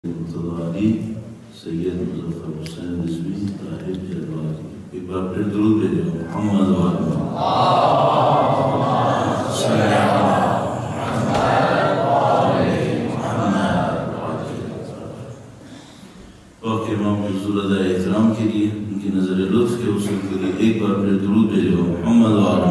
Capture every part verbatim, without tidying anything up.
متضاری سید مظفر حسین رضوی طاہر جلوالی. ایک بار پھر درود بھیجو محمد وآل وقت امام کی حضور ادائے احترام کے لیے ان کی نظر لطف کے حصول کے لیے ایک بار پھر درود بھیجو محمد وآل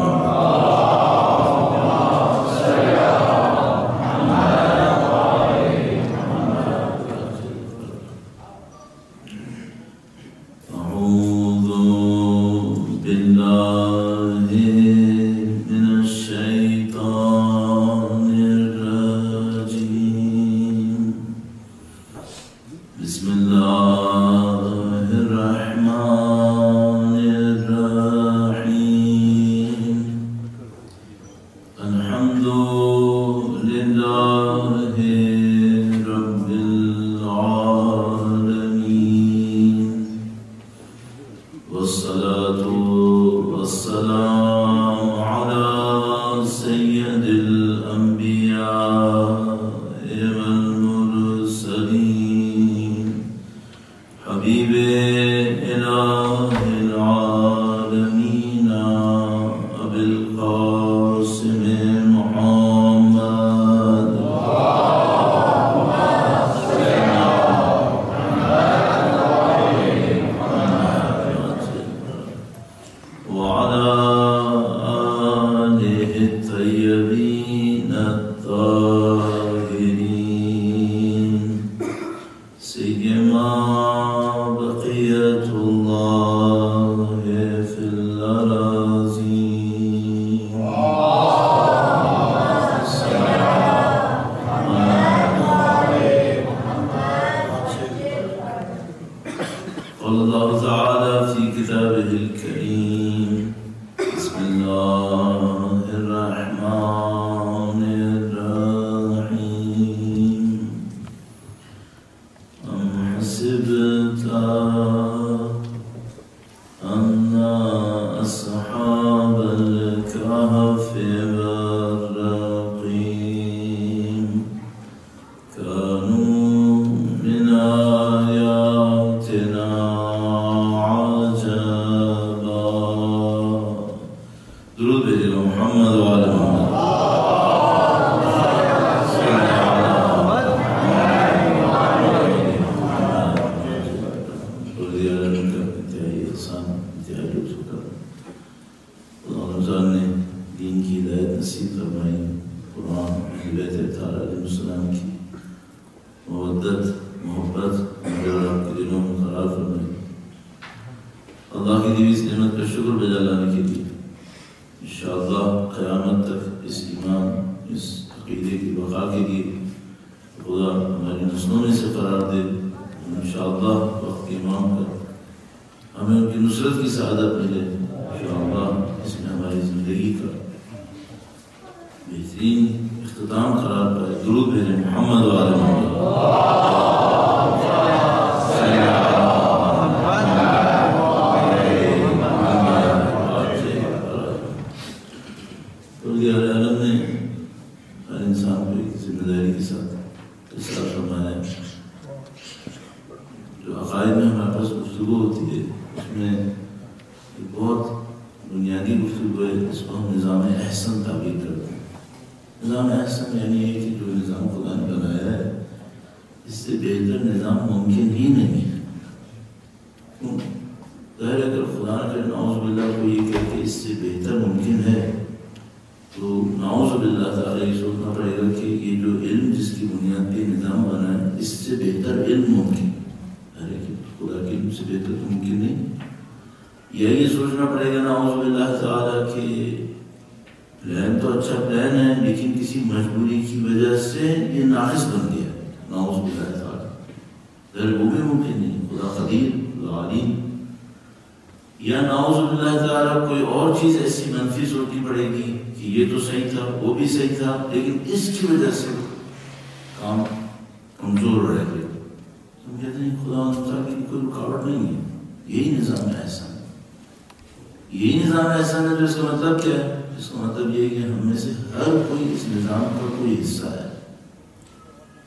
یہی نظام احسان ہے. تو اس کا مطلب کیا ہے؟ اس کا مطلب یہ ہے کہ ہم میں سے ہر کوئی اس نظام کا کوئی حصہ ہے.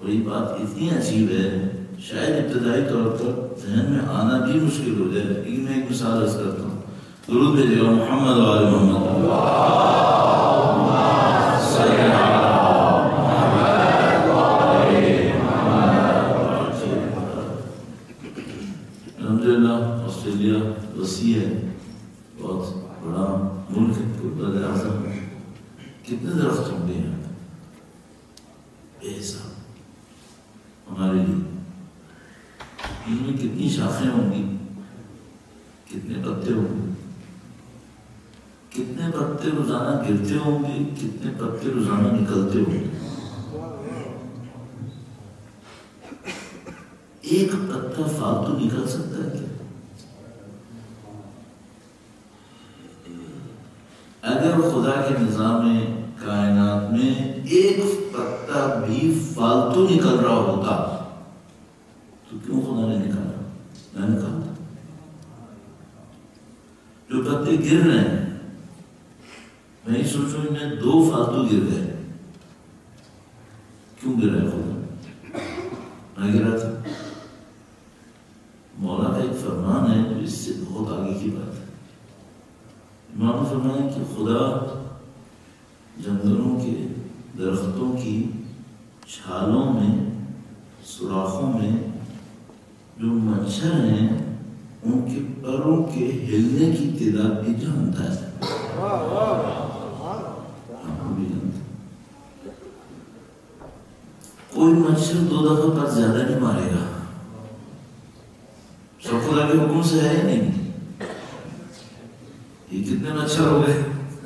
اور یہ بات اتنی عجیب ہے شاید ابتدائی طور پر ذہن میں آنا بھی مشکل ہو جائے، لیکن میں ایک مثال عرض کرتا ہوں. درود بھیجے گا محمد و آل محمد. الحمدللہ آسٹریلیا وسیع ہے، بہت بڑا ملک ہے، بر اعظم. کتنے درخت ہوں گے یہاں بے حساب ہمارے لیے. ان میں کتنی شاخیں ہوں گی، کتنے پتے ہوں گے، کتنے پتے روزانہ گرتے ہوں گے، کتنے پتے روزانہ نکلتے ہوں گے. ایک پتا فالتو نکل سکتا ہے کیا؟ اگر خدا کے نظام کائنات میں ایک پتا بھی فالتو نکل رہا ہوتا تو کیوں خدا نے نکالا؟ میں نے کہا تھا جو پتے گر رہے ہیں، میں ہی سوچوں ان میں دو فالتو گر گئے، کیوں گر رہے خدا؟ نہ گرا تھا. مولا کا ایک فرمان ہے جو اس سے بہت آگے کی بات ہے. امام نے فرمایا کہ خدا جنگلوں کے درختوں کی چھالوں میں، سوراخوں میں جو مچھر ہیں ان کے پروں کے ہلنے کی تعداد بھی جانتا ہے. کوئی مچھر دو دفعہ پر زیادہ نہیں مارے گا، سب خدا کے حکم سے ہے نہیں. یہ کتنے مچھر ہو گئے،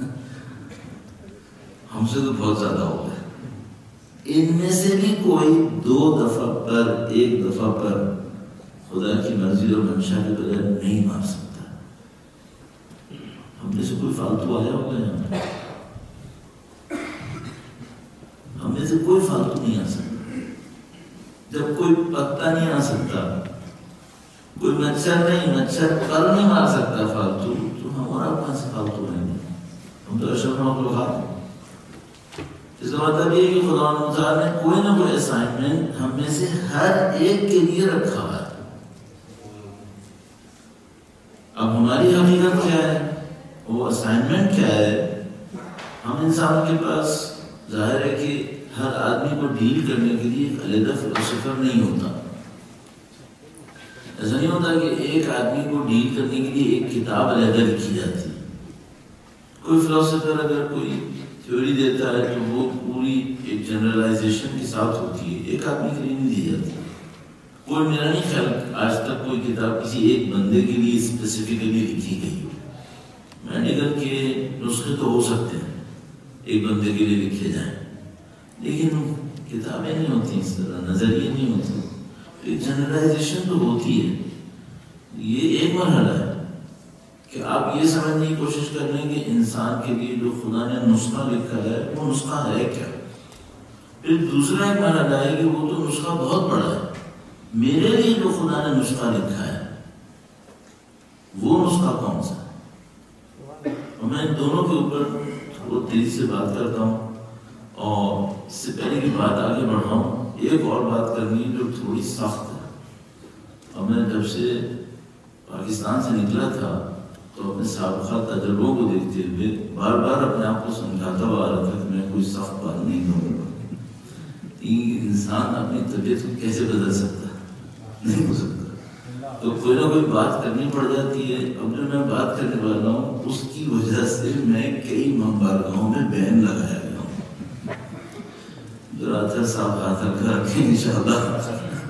ہم سے تو بہت زیادہ ہو گئے. ان میں سے بھی کوئی دو دفعہ پر، ایک دفعہ پر خدا کی مرضی اور منشا کے بغیر نہیں مار سکتا. ہم میں سے کوئی فالتو آیا ہوگا یہاں؟ ہم میں سے کوئی فالتو نہیں آ سکتا. جب کوئی پتا نہیں آ سکتا، کوئی مچھر نہیں، مچھر پر نہیں مار سکتا فالتو، تو ہمارا کہاں سے فالتو رہیں گے؟ ہم تو اشرف مخلوقات ہیں. اس کا مطلب یہ ہے کہ خدا متعال نے کوئی نہ کوئی اسائنمنٹ ہم میں سے ہر ایک کے لیے رکھا ہوا ہے. اب ہماری حقیقت کیا ہے، وہ اسائنمنٹ کیا ہے؟ ہم انسانوں کے پاس ظاہر ہے کہ ہر آدمی کو ڈیل کرنے کے لیے ایک علیحدہ فلسفر نہیں ہوتا. ایسا نہیں ہوتا کہ ایک آدمی کو ڈیل کرنے کے لیے ایک کتاب علیحدہ لکھی جاتی. کوئی فلسفر اگر کوئی تھیوری دیتا ہے تو وہ پوری ایک جنرلائزیشن کے ساتھ ہوتی ہے، ایک آدمی کے لیے نہیں دی جاتی. کوئی میرا نہیں خیال آج تک کوئی کتاب کسی ایک بندے کے لیے اسپیسیفکلی لکھی گئی ہو. میڈیکل کے نسخے تو ہو سکتے ہیں ایک بندے کے لیے لکھے جائیں، لیکن کتابیں نہیں ہوتی اس طرح، نظریے نہیں ہوتے. ایک جنرلائزیشن تو ہوتی ہے. یہ ایک مرحلہ ہے کہ آپ یہ سمجھنے کی کوشش کر رہے ہیں کہ انسان کے لیے جو خدا نے نسخہ لکھا ہے وہ نسخہ ہے کیا. پھر دوسرا ایک مرحلہ ہے کہ وہ تو نسخہ بہت بڑا ہے. میرے لیے جو خدا نے نسخہ لکھا ہے وہ نسخہ کون سا ہے؟ اور میں ان دونوں کے اوپر تھوڑا تیزی سے بات کرتا ہوں، اور اس سے پہلے کی بات آگے بڑھاؤں ایک اور بات کرنی ہے جو تھوڑی سخت ہے. اور میں جب سے پاکستان سے نکلا تھا تو اپنے سابقہ تجربوں کو دیکھتے ہوئے بار بار اپنے آپ کو سمجھاتا ہوا آ رہا تھا کہ میں کوئی سخت بات نہیں کروں گا. انسان اپنی طبیعت کو کیسے بدل سکتا ہے؟ نہیں ہو سکتا. تو کوئی نہ کوئی بات کرنی پڑ جاتی ہے. اب جو میں بات کرنے والا ہوں اس کی وجہ سے میں کئی مبارکاؤں میں بین لگایا گیا ہوں. جو آتھر صاحب ہاتھ رکھا رکھیں انشاءاللہ.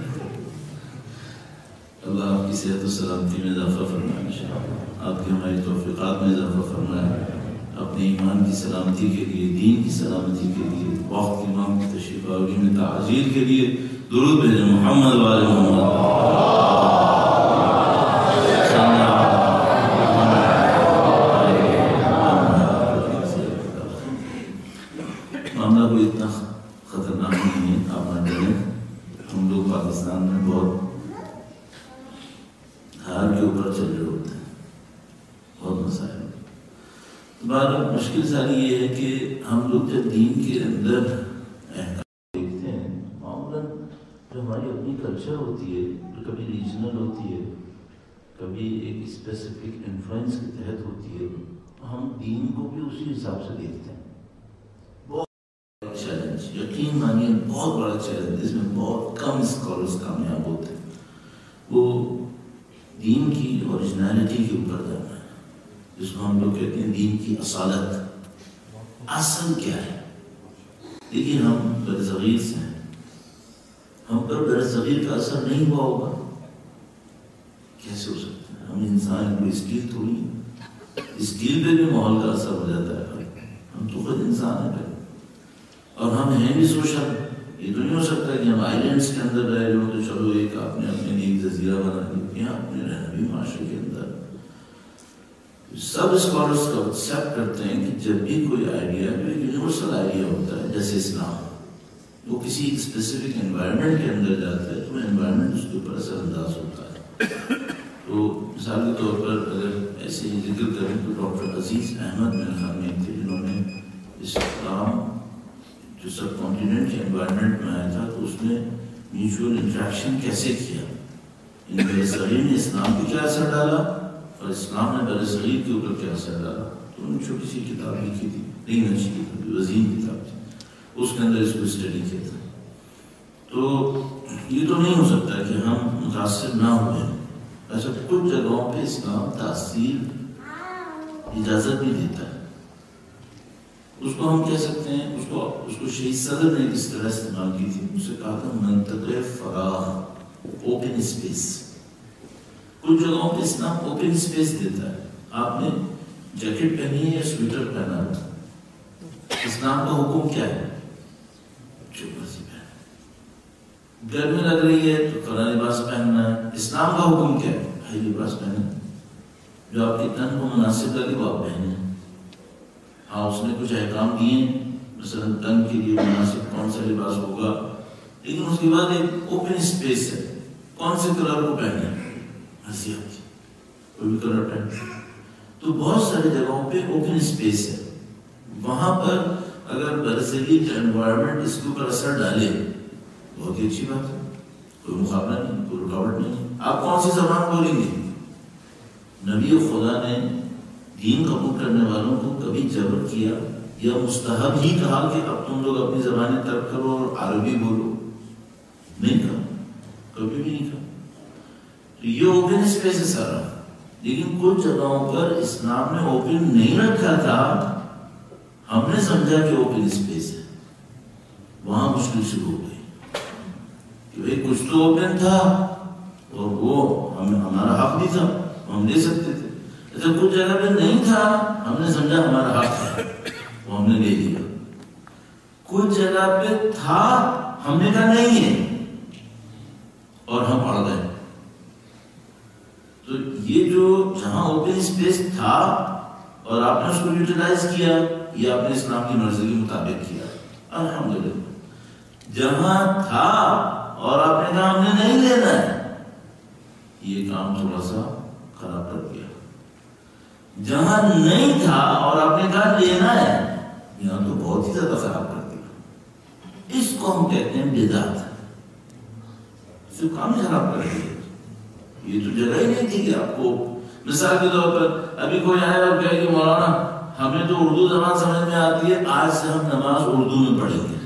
اللہ آپ کی صحت و سلامتی میں اضافہ فرمائے، آپ کی ہماری توفیقات میں اضافہ فرمائے. اپنے ایمان کی سلامتی کے لیے، دین کی سلامتی کے لیے، وقت کی امام کی تشریف آوری میں تعجیل کے لیے درود بھیجیں محمد و آل محمد. معاملہ کوئی اتنا خطرناک نہیں ہے، آپ نہ ڈریں. ہم لوگ پاکستان میں بہت ہار کے اوپر چل رہے ہوتے ہیں، بہت مسائل. بہرحال مشکل ساری یہ ہے کہ ہم لوگ جب دین کے اندر احکام دیکھتے ہیں، معمولاً کلچر ہوتی ہے جو کبھی ریجنل ہوتی ہے، کبھی ایک اسپیسیفک انفلوئنس کے تحت ہوتی ہے، ہم دین کو بھی اسی حساب سے دیکھتے ہیں. بہت بڑا چیلنج، یقین مانیے بہت بڑا چیلنج، اس میں بہت کم اسکالرس کامیاب ہوتے ہیں. وہ دین کی اوریجنلٹی کے اوپر جانا ہے، جس کو ہم لوگ کہتے ہیں دین کی اصالت. اصل کیا ہے؟ لیکن ہم برصغیر سے ہیں، ہم پر برصغیر کا اثر نہیں ہوا ہوگا، کیسے ہو سکتا ہے؟ ہم انسان کوئی اسٹیل تھوڑی ہے، اسٹیل پہ بھی ماحول کا اثر ہو جاتا ہے. ہم تو خود انسان ہیں پہلے، اور ہم ہیں بھی سوشل. یہ تو نہیں ہو سکتا کہ ہم آئیلینڈس کے اندر رہ رہے ہوں تو چلو ایک آپ نے اپنے لیے ایک جزیرہ بنا دیا. یہاں اپنے رہنا بھی معاشرے کے اندر. سب اسکالرس کا ایکسیپٹ کرتے ہیں کہ جب بھی کوئی آئیڈیا جو ایک یونیورسل آئیڈیا ہوتا ہے جیسے اسلام، وہ کسی ایک اسپیسیفک انوائرمنٹ کے اندر جاتا ہے تو انوائرمنٹ اس کے اوپر اثر انداز ہوتا ہے. تو مثال کے طور پر اگر ایسے ہی ذکر کریں تو ڈاکٹر عزیز احمد میرے خیال میں تھے جنہوں نے اسلام جو سب کانٹیننٹ کے انوائرمنٹ میں آیا تھا تو اس میں میوچول انٹریکشن کیسے کیا، ان برصغیر نے اسلام پہ کیا اثر ڈالا اور اسلام نے برصغیر کے اوپر کیا اثر ڈالا. تو انہوں نے چھوٹی سی کتاب لکھی تھی، نہیں اچھی کتاب، وزین کتاب تھی، اس کے اندر اس کو اسٹڈی کیا تھا. تو یہ تو نہیں ہو سکتا کہ ہم متاثر نہ ہوئے. ایسا کچھ جگہوں پہ اسلام تاثیر اجازت بھی دیتا ہے. اس کو ہم کہہ سکتے ہیں، اس کو اس کو شہید صدر نے کس طرح استعمال کی تھی، اسے کہا تھا منطقہ فراغ، اوپن اسپیس. کچھ جگہوں پہ اسلام اوپن اسپیس دیتا ہے. آپ نے جیکٹ پہنی ہے یا سویٹر پہنا ہے، اسلام کا حکم کیا ہے؟ جو مرضی پہنا. گرمی لگ رہی ہے تو فلاں لباس پہننا ہے. اسلام کا حکم کیا ہے؟ بھائی لباس پہنے، جو آپ کے تن کو مناسب لگے وہ آپ پہنے. ہاں اس نے کچھ احکام دیے مثلا تن کے لیے مناسب کون سا لباس ہوگا، لیکن اس کے بعد ایک اوپن اسپیس ہے، کون سے کلر کو پہنے مرضی آپ کی، کوئی بھی کلر پہنے. تو بہت ساری جگہوں پہ اوپن اسپیس ہے. وہاں پر اگر برصغیر کا انوائرمنٹ اس کے اوپر اثر ڈالے بہت ہی اچھی بات ہے، کوئی مقابلہ نہیں، کوئی رکاوٹ نہیں. آپ کون سی زبان بولیں گے؟ نبی خدا نے دین قبول کرنے والوں کو کبھی جبر کیا یا مستحب ہی کہا کہ اب تم لوگ اپنی زبانیں ترک کرو اور عربی بولو؟ نہیں کہا، کبھی بھی نہیں کہا. تو یہ اوپن اسپیس ہے سارا. لیکن کچھ جگہوں پر اسلام نے اوپن نہیں رکھا تھا، ہم نے سمجھا کہ اوپن اسپیس ہے، وہاں مشکل شروع ہو گئی کہ بھئی کچھ تو اوپن تھا اور وہ ہم ہمارا حق بھی تھا، ہم لے سکتے تھے. اچھا کچھ جگہ پہ نہیں تھا، ہم نے سمجھا ہمارا حق ہے، وہ ہم نے لے لیا. کچھ جگہ پہ تھا، ہم نے کہا نہیں ہے اور ہم اڑ گئے. تو یہ جو جہاں اوپن اسپیس تھا اور آپ نے اس کو یوٹیلائز کیا، یہ آپ نے اسلام کی مرضی کے مطابق کیا، الحمدللہ. جہاں تھا اور آپ نے کہا ہم نے نہیں لینا ہے، یہ کام تھوڑا سا خراب کر دیا. جہاں نہیں تھا اور آپ نے کہا لینا ہے، یہاں تو بہت ہی زیادہ خراب کر دیا. اس کو ہم کہتے ہیں بدعت. صرف کام ہی خراب کر دیا. یہ تو جگہ ہی نہیں تھی کہ آپ کو، مثال کے طور پر ابھی کوئی آئے اور کہے کہ مولانا ہمیں تو اردو زبان سمجھ میں آتی ہے، آج سے ہم نماز اردو میں پڑھیں گے.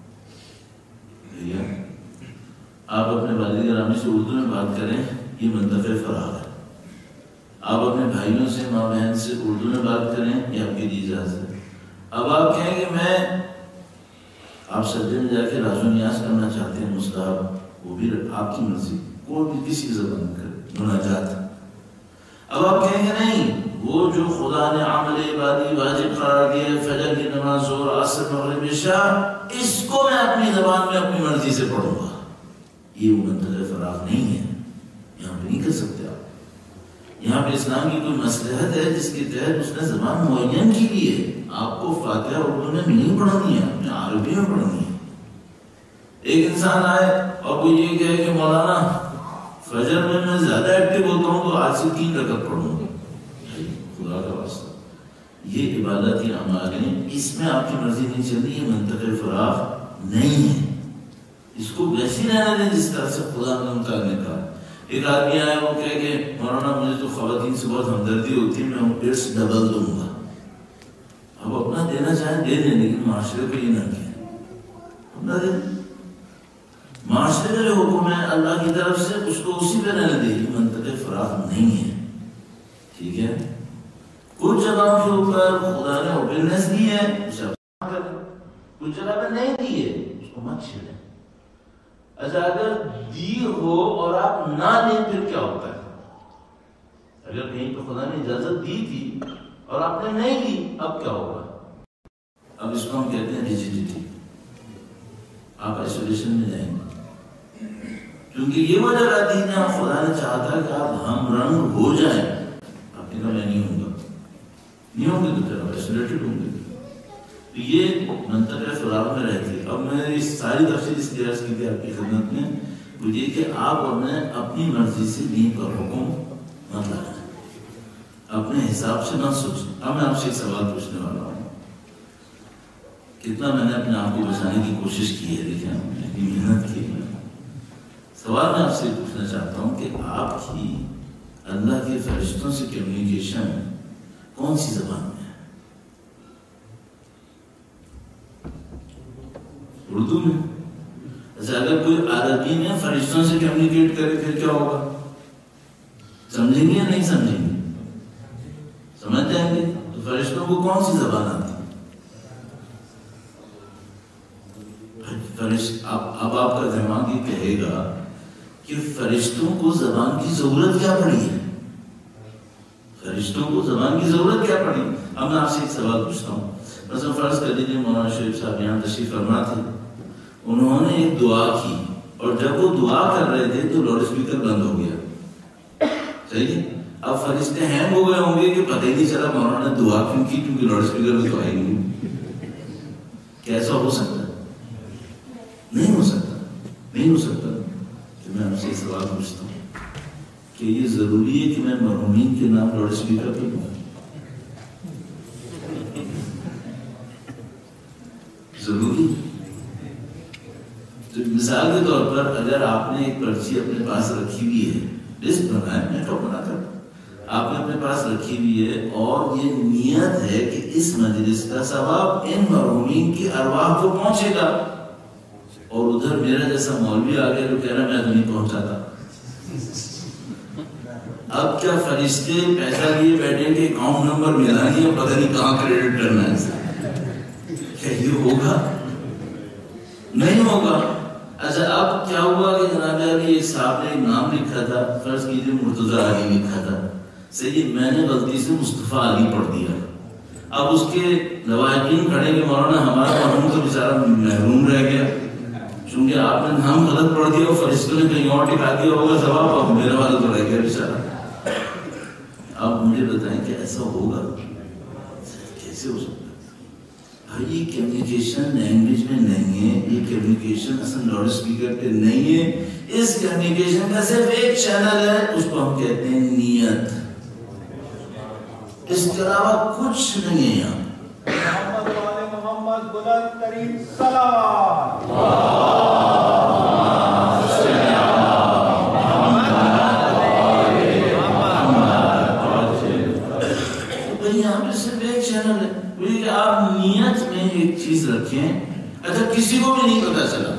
آپ اپنے والد گرامی سے اردو میں بات کریں، یہ منطقہ فراغ ہے. آپ اپنے بھائیوں سے، ماں بہن سے اردو میں بات کریں، یہ آپ کے لیے اجازت ہے. اب آپ کہیں کہ میں آپ سجدے میں جا کے راز و نیاز کرنا چاہتے ہیں، مستحب، وہ بھی آپ کی مرضی، کوئی بھی کسی زبان میں کرے، مناجات. اب آپ کہیں گے نہیں، وہ جو خدا نے عمل عبادی واجب قرار دیا ہے، فجر کی نماز، ظہر، عصر، مغرب، عشاء، اس کو میں اپنی زبان میں اپنی مرضی سے پڑھوں گا. یہ منطقہ فراغ نہیں ہے، یہاں پہ نہیں کر سکتے آپ. یہاں پہ اسلام کی کوئی مصلحت ہے جس کے تحت اس نے زبان معین کی لی ہے. آپ کو فاتحہ اردو میں نہیں پڑھنی ہے، اپنے عربی میں پڑھنی ہے. ایک انسان آئے اور وہ یہ کہے کہ مولانا فجر میں میں زیادہ ایکٹیو ہوتا ہوں تو آج سے تین رکعت پڑھوں گا، خدا کا واسطہ یہ عبادت یا اعمال ہیں، اس میں آپ کی مرضی نہیں چل رہی، یہ منطقہ فراغ نہیں ہے. اس کو ویسی رہنے دیں جس طرح سے خدا نے ان کا نکالا. ایک آدمی آیا وہ کہے کہ مولانا مجھے تو خواتین سے بہت ہمدردی ہوتی ہے، میں ایڈس ڈبل دوں گا. اب اپنا دینا چاہیں دے دیں، لیکن معاشرے کو یہ نہ کہیں اپنا دے دیں. معاشرے کا جو حکم ہے اللہ کی طرف سے اس کو اسی پہ رہنے دے. یہ منطق فراغ نہیں ہے. ٹھیک ہے، کچھ جگہوں کے اوپر خدا نے اوپننس دی ہے اسے کریں، کچھ جگہ پہ نہیں دی ہے اس کو مت چھیڑیں. اچھا اگر دی ہو اور آپ نہ دیں پھر کیا ہوتا ہے؟ اگر کہیں پہ خدا نے اجازت دی تھی اور آپ نے نہیں دی اب کیا ہوگا؟ اب اس کو ہم کہتے ہیں ریجیڈیٹی. آپ آئسولیشن میں جائیں گے کیونکہ یہ وہ جگہ تھی جہاں خدا نے چاہا تھا کہ آپ ہم رنگ ہو جائیں. آپ نے کہا میں نہیں ہوں گا، نہیں ہوں گے تو پھر آپ آئسولیٹڈ ہوں گے. تو یہ منطقہ فراغ میں رہتی ہے. اب میں نے اس ساری تفصیل اس لیے عرض کی تھی آپ کی خدمت میں، وہ یہ کہ آپ اپنے اپنی مرضی سے دین کا حکم مت لگائیں، اپنے حساب سے مت سوچیں. اب میں آپ سے ایک سوال پوچھنے والا ہوں. کتنا میں نے اپنے آپ کو بچانے کی کوشش کی ہے، دیکھیں میں نے محنت کی ہے. سوال میں آپ سے پوچھنا چاہتا ہوں کہ آپ کی اللہ کے فرشتوں سے کمیونیکیشن کون سی زبان میں ہے؟ اردو میں. اچھا اگر کوئی عربی میں فرشتوں سے کمیونیکیٹ کرے پھر کیا ہوگا؟ سمجھیں گے یا نہیں سمجھیں گے؟ سمجھ جائیں گے. تو فرشتوں کو کون سی زبان آتی ہے؟ فرشت اب اب آپ کا دماغ یہ کہے گا کہ فرشتوں کو زبان کی ضرورت کیا پڑی ہے؟ فرشتوں کو زبان کی ضرورت کیا پڑی؟ اب میں آپ سے ایک سوال پوچھتا ہوں. مثلا فرض کر لیجیے مولانا شریف صاحب یہاں تشریف فرما تھے، انہوں نے ایک دعا کی اور جب وہ دعا کر رہے تھے تو لاؤڈ اسپیکر بند ہو گیا. صحیح. اب فرشتے ہینگ ہو گئے ہوں گے کہ پتہ ہی نہیں چلا مولانا نے دعا کیوں کی، کیونکہ لاؤڈ اسپیکر میں تو آئے نہیں. کیسا ہو سکتا ہے؟ نہیں ہو سکتا، نہیں ہو سکتا. تو میں آپ سے سوال پوچھتا ہوں کہ یہ ضروری ہے کہ میں مرحومین کے نام لاؤڈ اسپیکر پہ دوں؟ ضروری. تو مثال کے طور پر اگر آپ نے ایک پرچی اپنے پاس رکھی ہوئی ہے، لسٹ بنائے میں تو بنا کر آپ نے اپنے پاس رکھی ہوئی ہے اور یہ نیت ہے کہ اس مجلس کا ثواب ان مرحومین کی ارواح کو پہنچے گا، اور ادھر میرا جیسا مولوی آ گیا جو کہہ رہا میں تو نہیں پہنچاتا. اب کیا فرشتے پیسہ لیے بیٹھے کہ اکاؤنٹ نمبر ملا نہیں، پتہ نہیں کہاں کریڈٹ کرنا ہے؟ کیا یہ ہوگا؟ نہیں ہوگا. اچھا اب کیا ہوا کہ جناب علی ایک صاحب نے ایک نام لکھا تھا، فرض کیجیے مرتضی علی لکھا تھا. صحیح، میں نے غلطی سے مصطفیٰ علی پڑھ دیا. اب اس کے لواحقین کھڑے کہ مولانا ہمارا مرحوم تو بیچارہ محروم رہ گیا چونکہ آپ نے نام غلط پڑھ دیا اور فرشتوں نے کہیں اور ٹکا دیا ہوگا ثواب، اب میرا والا تو رہ گیا بیچارہ. آپ مجھے بتائیں کہ ایسا ہوگا؟ کیسے ہو سکتا ہے؟ یہ کمیونیکیشن لینگویج میں نہیں ہے، یہ کمیونیکیشن اصل لاؤڈ اسپیکر پہ نہیں ہے. اس کمیونیکیشن کا صرف ایک چینل ہے، اس کو ہم کہتے ہیں نیت. اس کے علاوہ کچھ نہیں ہے. یہاں محمد والے محمد بلند ترین صلوات. یہاں پہ صرف ایک چینل ہے کہ آپ نیت میں ایک چیز رکھیں. اچھا کسی کو بھی نہیں پتا چلا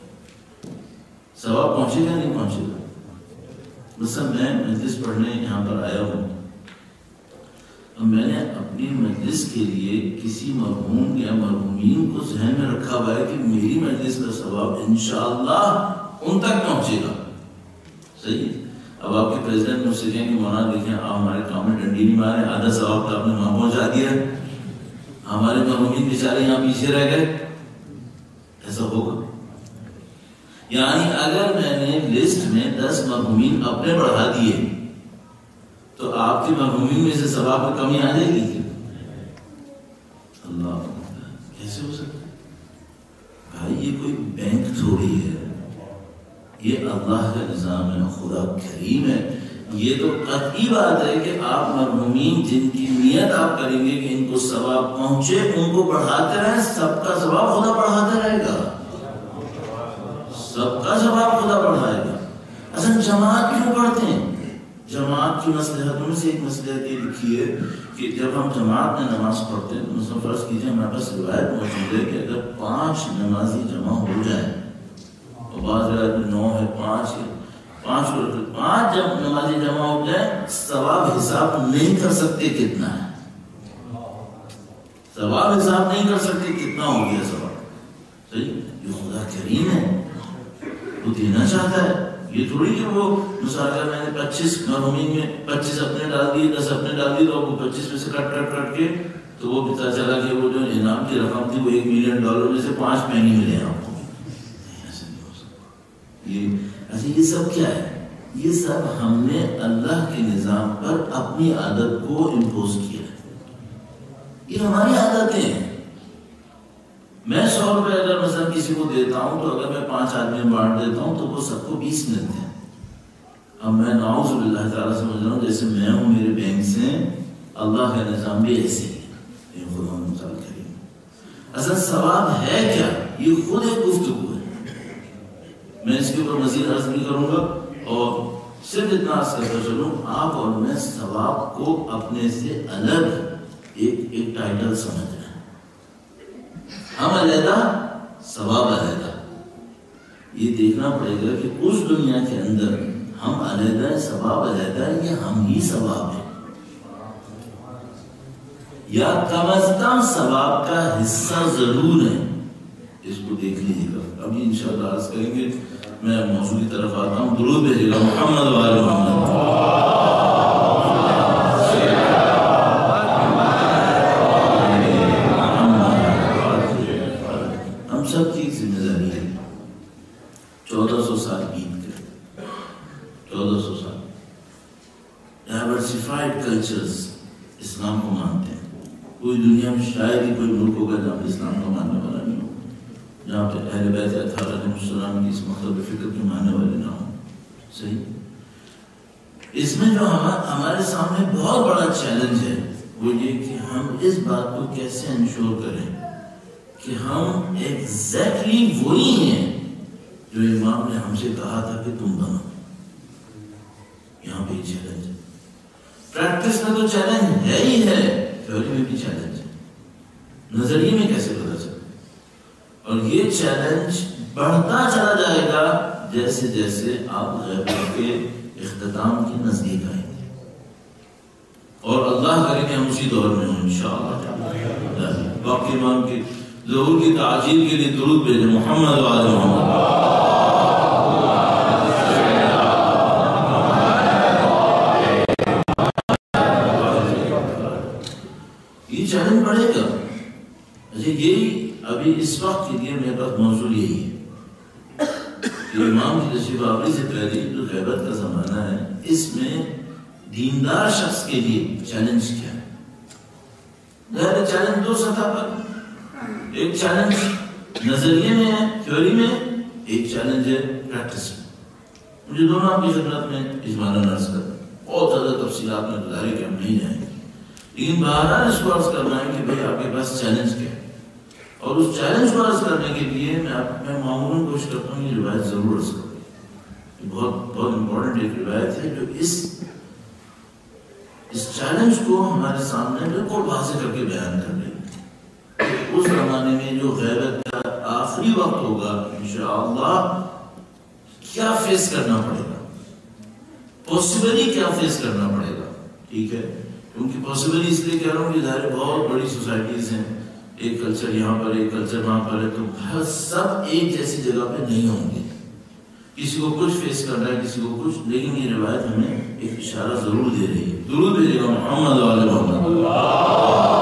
ثواب پہنچے گا نہیں پہنچے گا. مثلا میں مجلس پڑھنے یہاں پر آیا ہوں، میں نے اپنی مجلس کے لیے کسی مرحوم یا مرحومین کو ذہن میں رکھا ہوا ہے کہ میری مجلس کا ثواب انشاءاللہ ان تک پہنچے گا. صحیح. اب آپ کے پریزیڈنٹ مجھ سے کہیں کہ مولانا دیکھیں آپ ہمارے کام میں ڈنڈی نہیں مارے، آدھا ثواب تو آپ نے وہاں پہنچا دیا ہے، ہمارے مرحومین بیچارے یہاں پیچھے رہ گئے. ایسا ہوگا؟ یعنی اگر میں نے لسٹ میں دس مرحومین اپنے بڑھا دیے تو آپ کے مرحومین میں سے ثواب میں کمی آ جائے گی؟ اللہ کیسے ہو سکتا ہے؟ بھائی یہ کوئی بینک تھوڑی ہے، یہ اللہ کا نظام ہے، خدا کریم ہے. یہ تو قطعی بات ہے کہ آپ مرحومین جن کی نیت آپ کریں گے کہ ان کو ثواب پہنچے ان کو بڑھاتے رہیں، سب کا ثواب خدا بڑھاتا رہے گا. سب کا ثواب خدا بڑھائے گا. اصل جماعت کیوں پڑھتے ہیں؟ جماعت کی مصلحتوں میں سے ایک مصلحت یہ لکھی ہے کہ جب ہم جماعت میں نماز پڑھتے ہیں تو مثلا فرض کیجیے ہمارے پاس روایت موجود ہے کہ اگر پانچ نمازی جمع ہو جائیں، اور بعض روایت میں نو ہے، پانچ ہے، پانچ پانچ جب نمازی جمع ہو جائیں ثواب حساب نہیں کر سکتے کتنا ہے، ثواب حساب نہیں کر سکتے کتنا ہو گیا ثواب. صحیح، یہ خدا کریم ہے، وہ دینا چاہتا ہے. یہ تھوڑی کہ وہ مسافر میں نے پچیس مرحومین میں پچیس اپنے ڈال دیے، دس اپنے ڈال دیے، تو وہ پچیس میں سے کٹ کٹ کٹ کے تو وہ پتا چلا کہ وہ جو انعام کی رقم تھی وہ ایک ملین ڈالر میں سے پانچ پینی ملے آپ کو. ایسے نہیں ہو سکتا. یہ ایسے یہ سب کیا ہے؟ یہ سب ہم نے اللہ کے نظام پر اپنی عادت کو امپوز کیا ہے. یہ ہماری عادتیں ہیں. میں سو روپے اگر مثلا کسی کو دیتا ہوں تو اگر میں پانچ آدمی بانٹ دیتا ہوں تو وہ سب کو بیس ملتے ہیں. اب میں نعوذ باللہ تعالیٰ سمجھ رہا ہوں جیسے میں ہوں میرے بینک سے، اللہ کا نظام بھی ایسے ہی ہے. خدا مثال کریم اصل ثواب ہے کیا؟ یہ خود ایک گفتگو ہے. میں اس کے اوپر مزید عرض نہیں کروں گا، اور صرف اتنا عرض کرتا چلوں، آپ اور میں ثواب کو اپنے سے الگ ایک ایک ٹائٹل سمجھ رہے ہیں. ہم علیحدہ ثواب علیحدہ. یہ دیکھنا پڑے گا کہ اس دنیا کے اندر ہم علیحدہ ثواب علیحدہ یا ہم ہی ثواب ہیں، یا کم از کم ثواب کا حصہ ضرور ہے. اس کو دیکھ لیجیے گا. ابھی انشاءاللہ عرض کریں گے. میں موضوع کی طرف آتا ہوں. درود بھیجیے گا محمد و آل محمد. سب کی ذمہ داری ہے. چودہ سو سال بیت گئے، چودہ سو سال. ڈائیورسیفائڈ کلچرز اسلام کو مانتے ہیں. کوئی دنیا میں شاید ہی کوئی ملک ہوگا جہاں پہ اسلام کو ماننے والا نہیں ہو، جہاں پہ اہل بیت اطہار علیہ السلام کی اس مطلب فکر کے ماننے والے نہ ہوں. صحیح. اس میں جو ہمارے سامنے بہت بڑا چیلنج ہے وہ یہ کہ ہم اس بات کو کیسے انشور کریں کہ ہم ایگزیکٹلی وہی ہیں جو امام نے ہم سے کہا تھا کہ تم بنو. یہاں پہ چیلنج ہے. پریکٹس میں تو چیلنج ہے ہی ہے، تھیوری میں بھی چیلنج ہے. نظریے میں کیسے پتا چلے؟ اور یہ چیلنج بڑھتا چلا جائے گا جیسے جیسے آپ غیبت کے اختتام کے نزدیک آئیں گے. اور اللہ کرے کہ ہم اسی دور میں ہوں انشاءاللہ. باقی امام کے ظہور کی تعجیل کے لیے درود بھیجیں محمد و آل محمد. یہ چیلنج بڑھے گا. اچھا یہی ابھی اس وقت کے لیے میرے پاس موضوع یہی ہے کہ امام کی تشریف آوری سے پہلے جو غیبت کا زمانہ ہے اس میں دیندار شخص کے لیے چیلنج کیا ہے. ظاہر چیلنج دو سطح پر. ایک چیلنج نظریے میں ہے، تھیوری میں، ایک چیلنج ہے پریکٹس میں. مجھے دونوں آپ کی خدمت میں اجمالاً عرض کر بہت زیادہ تفصیلات میں گزارے کہ ہم نہیں جائیں گے، لیکن بہرحال اس کو عرض کرنا ہے کہ بھائی آپ کے پاس چیلنج کیا ہے. اور اس چیلنج کو عرض کرنے کے لیے میں آپ میں معمولاً کوشش کرتا ہوں یہ روایت ضرور عرض کروں. یہ بہت بہت امپورٹنٹ ایک روایت ہے جو اس اس چیلنج کو ہمارے سامنے بالکل واضح کر کے بیان کر رہی ہے. اس زمانے میں جو غیبت کا آخری وقت ہوگا انشاءاللہ کیا فیس کرنا پڑے گا، پاسبلی کیا فیس کرنا پڑے گا. ٹھیک ہے، کیونکہ پاسبلی اس لیے کہہ رہا ہوں کہ ظاہر بہت بڑی سوسائٹیز ہیں، ایک کلچر یہاں پر ایک کلچر وہاں پر ہے، تو ہر سب ایک جیسی جگہ پہ نہیں ہوں گے. کسی کو کچھ فیس کرنا ہے، کسی کو کچھ. لیکن یہ روایت ہمیں ایک اشارہ ضرور دے رہی ہے. درود بھیجیے گا محمد و آل محمد.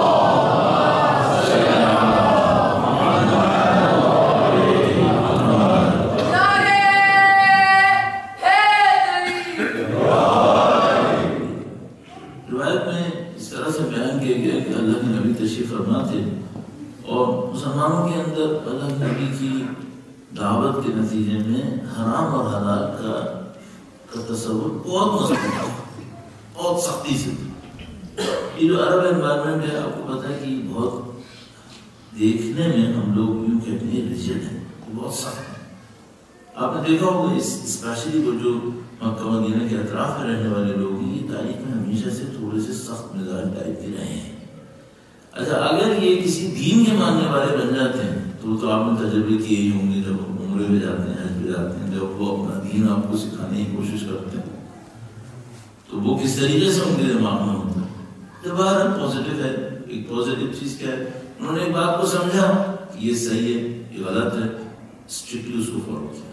مسلمانوں کے اندر اللہ نبی کی دعوت کے نتیجے میں حرام اور حلال کا کا تصور بہت مضبوط ہے، بہت سختی سے. یہ جو عرب انوائرمنٹ ہے آپ کو پتا ہے کہ بہت دیکھنے میں ہم لوگ یوں کہتے ہیں ریجڈ ہے، بہت سخت ہے. آپ نے دیکھا ہوگا اسپیشلی وہ جو مکہ مدینہ کے اطراف میں رہنے والے لوگ ہیں، یہ تاریخ میں ہمیشہ سے تھوڑے سے سخت مزاج ٹائپ کے رہے ہیں. اچھا اگر یہ کسی دین کے ماننے والے بن جاتے ہیں تو تو آپ نے تجربے کیے ہی ہوں گے، جب عمرے پہ جاتے ہیں، حج پہ جاتے ہیں، جب وہ اپنا دین آپ کو سکھانے کی کوشش کرتے ہیں تو وہ کس طریقے سے ان کے دماغ میں ہوتا ہے. جب باہر پازیٹیو ہے، ایک پازیٹیو چیز کیا ہے، انہوں نے ایک بات کو سمجھا کہ یہ صحیح ہے، یہ غلط ہے، اسٹرکٹلی اس کو فالو کیا.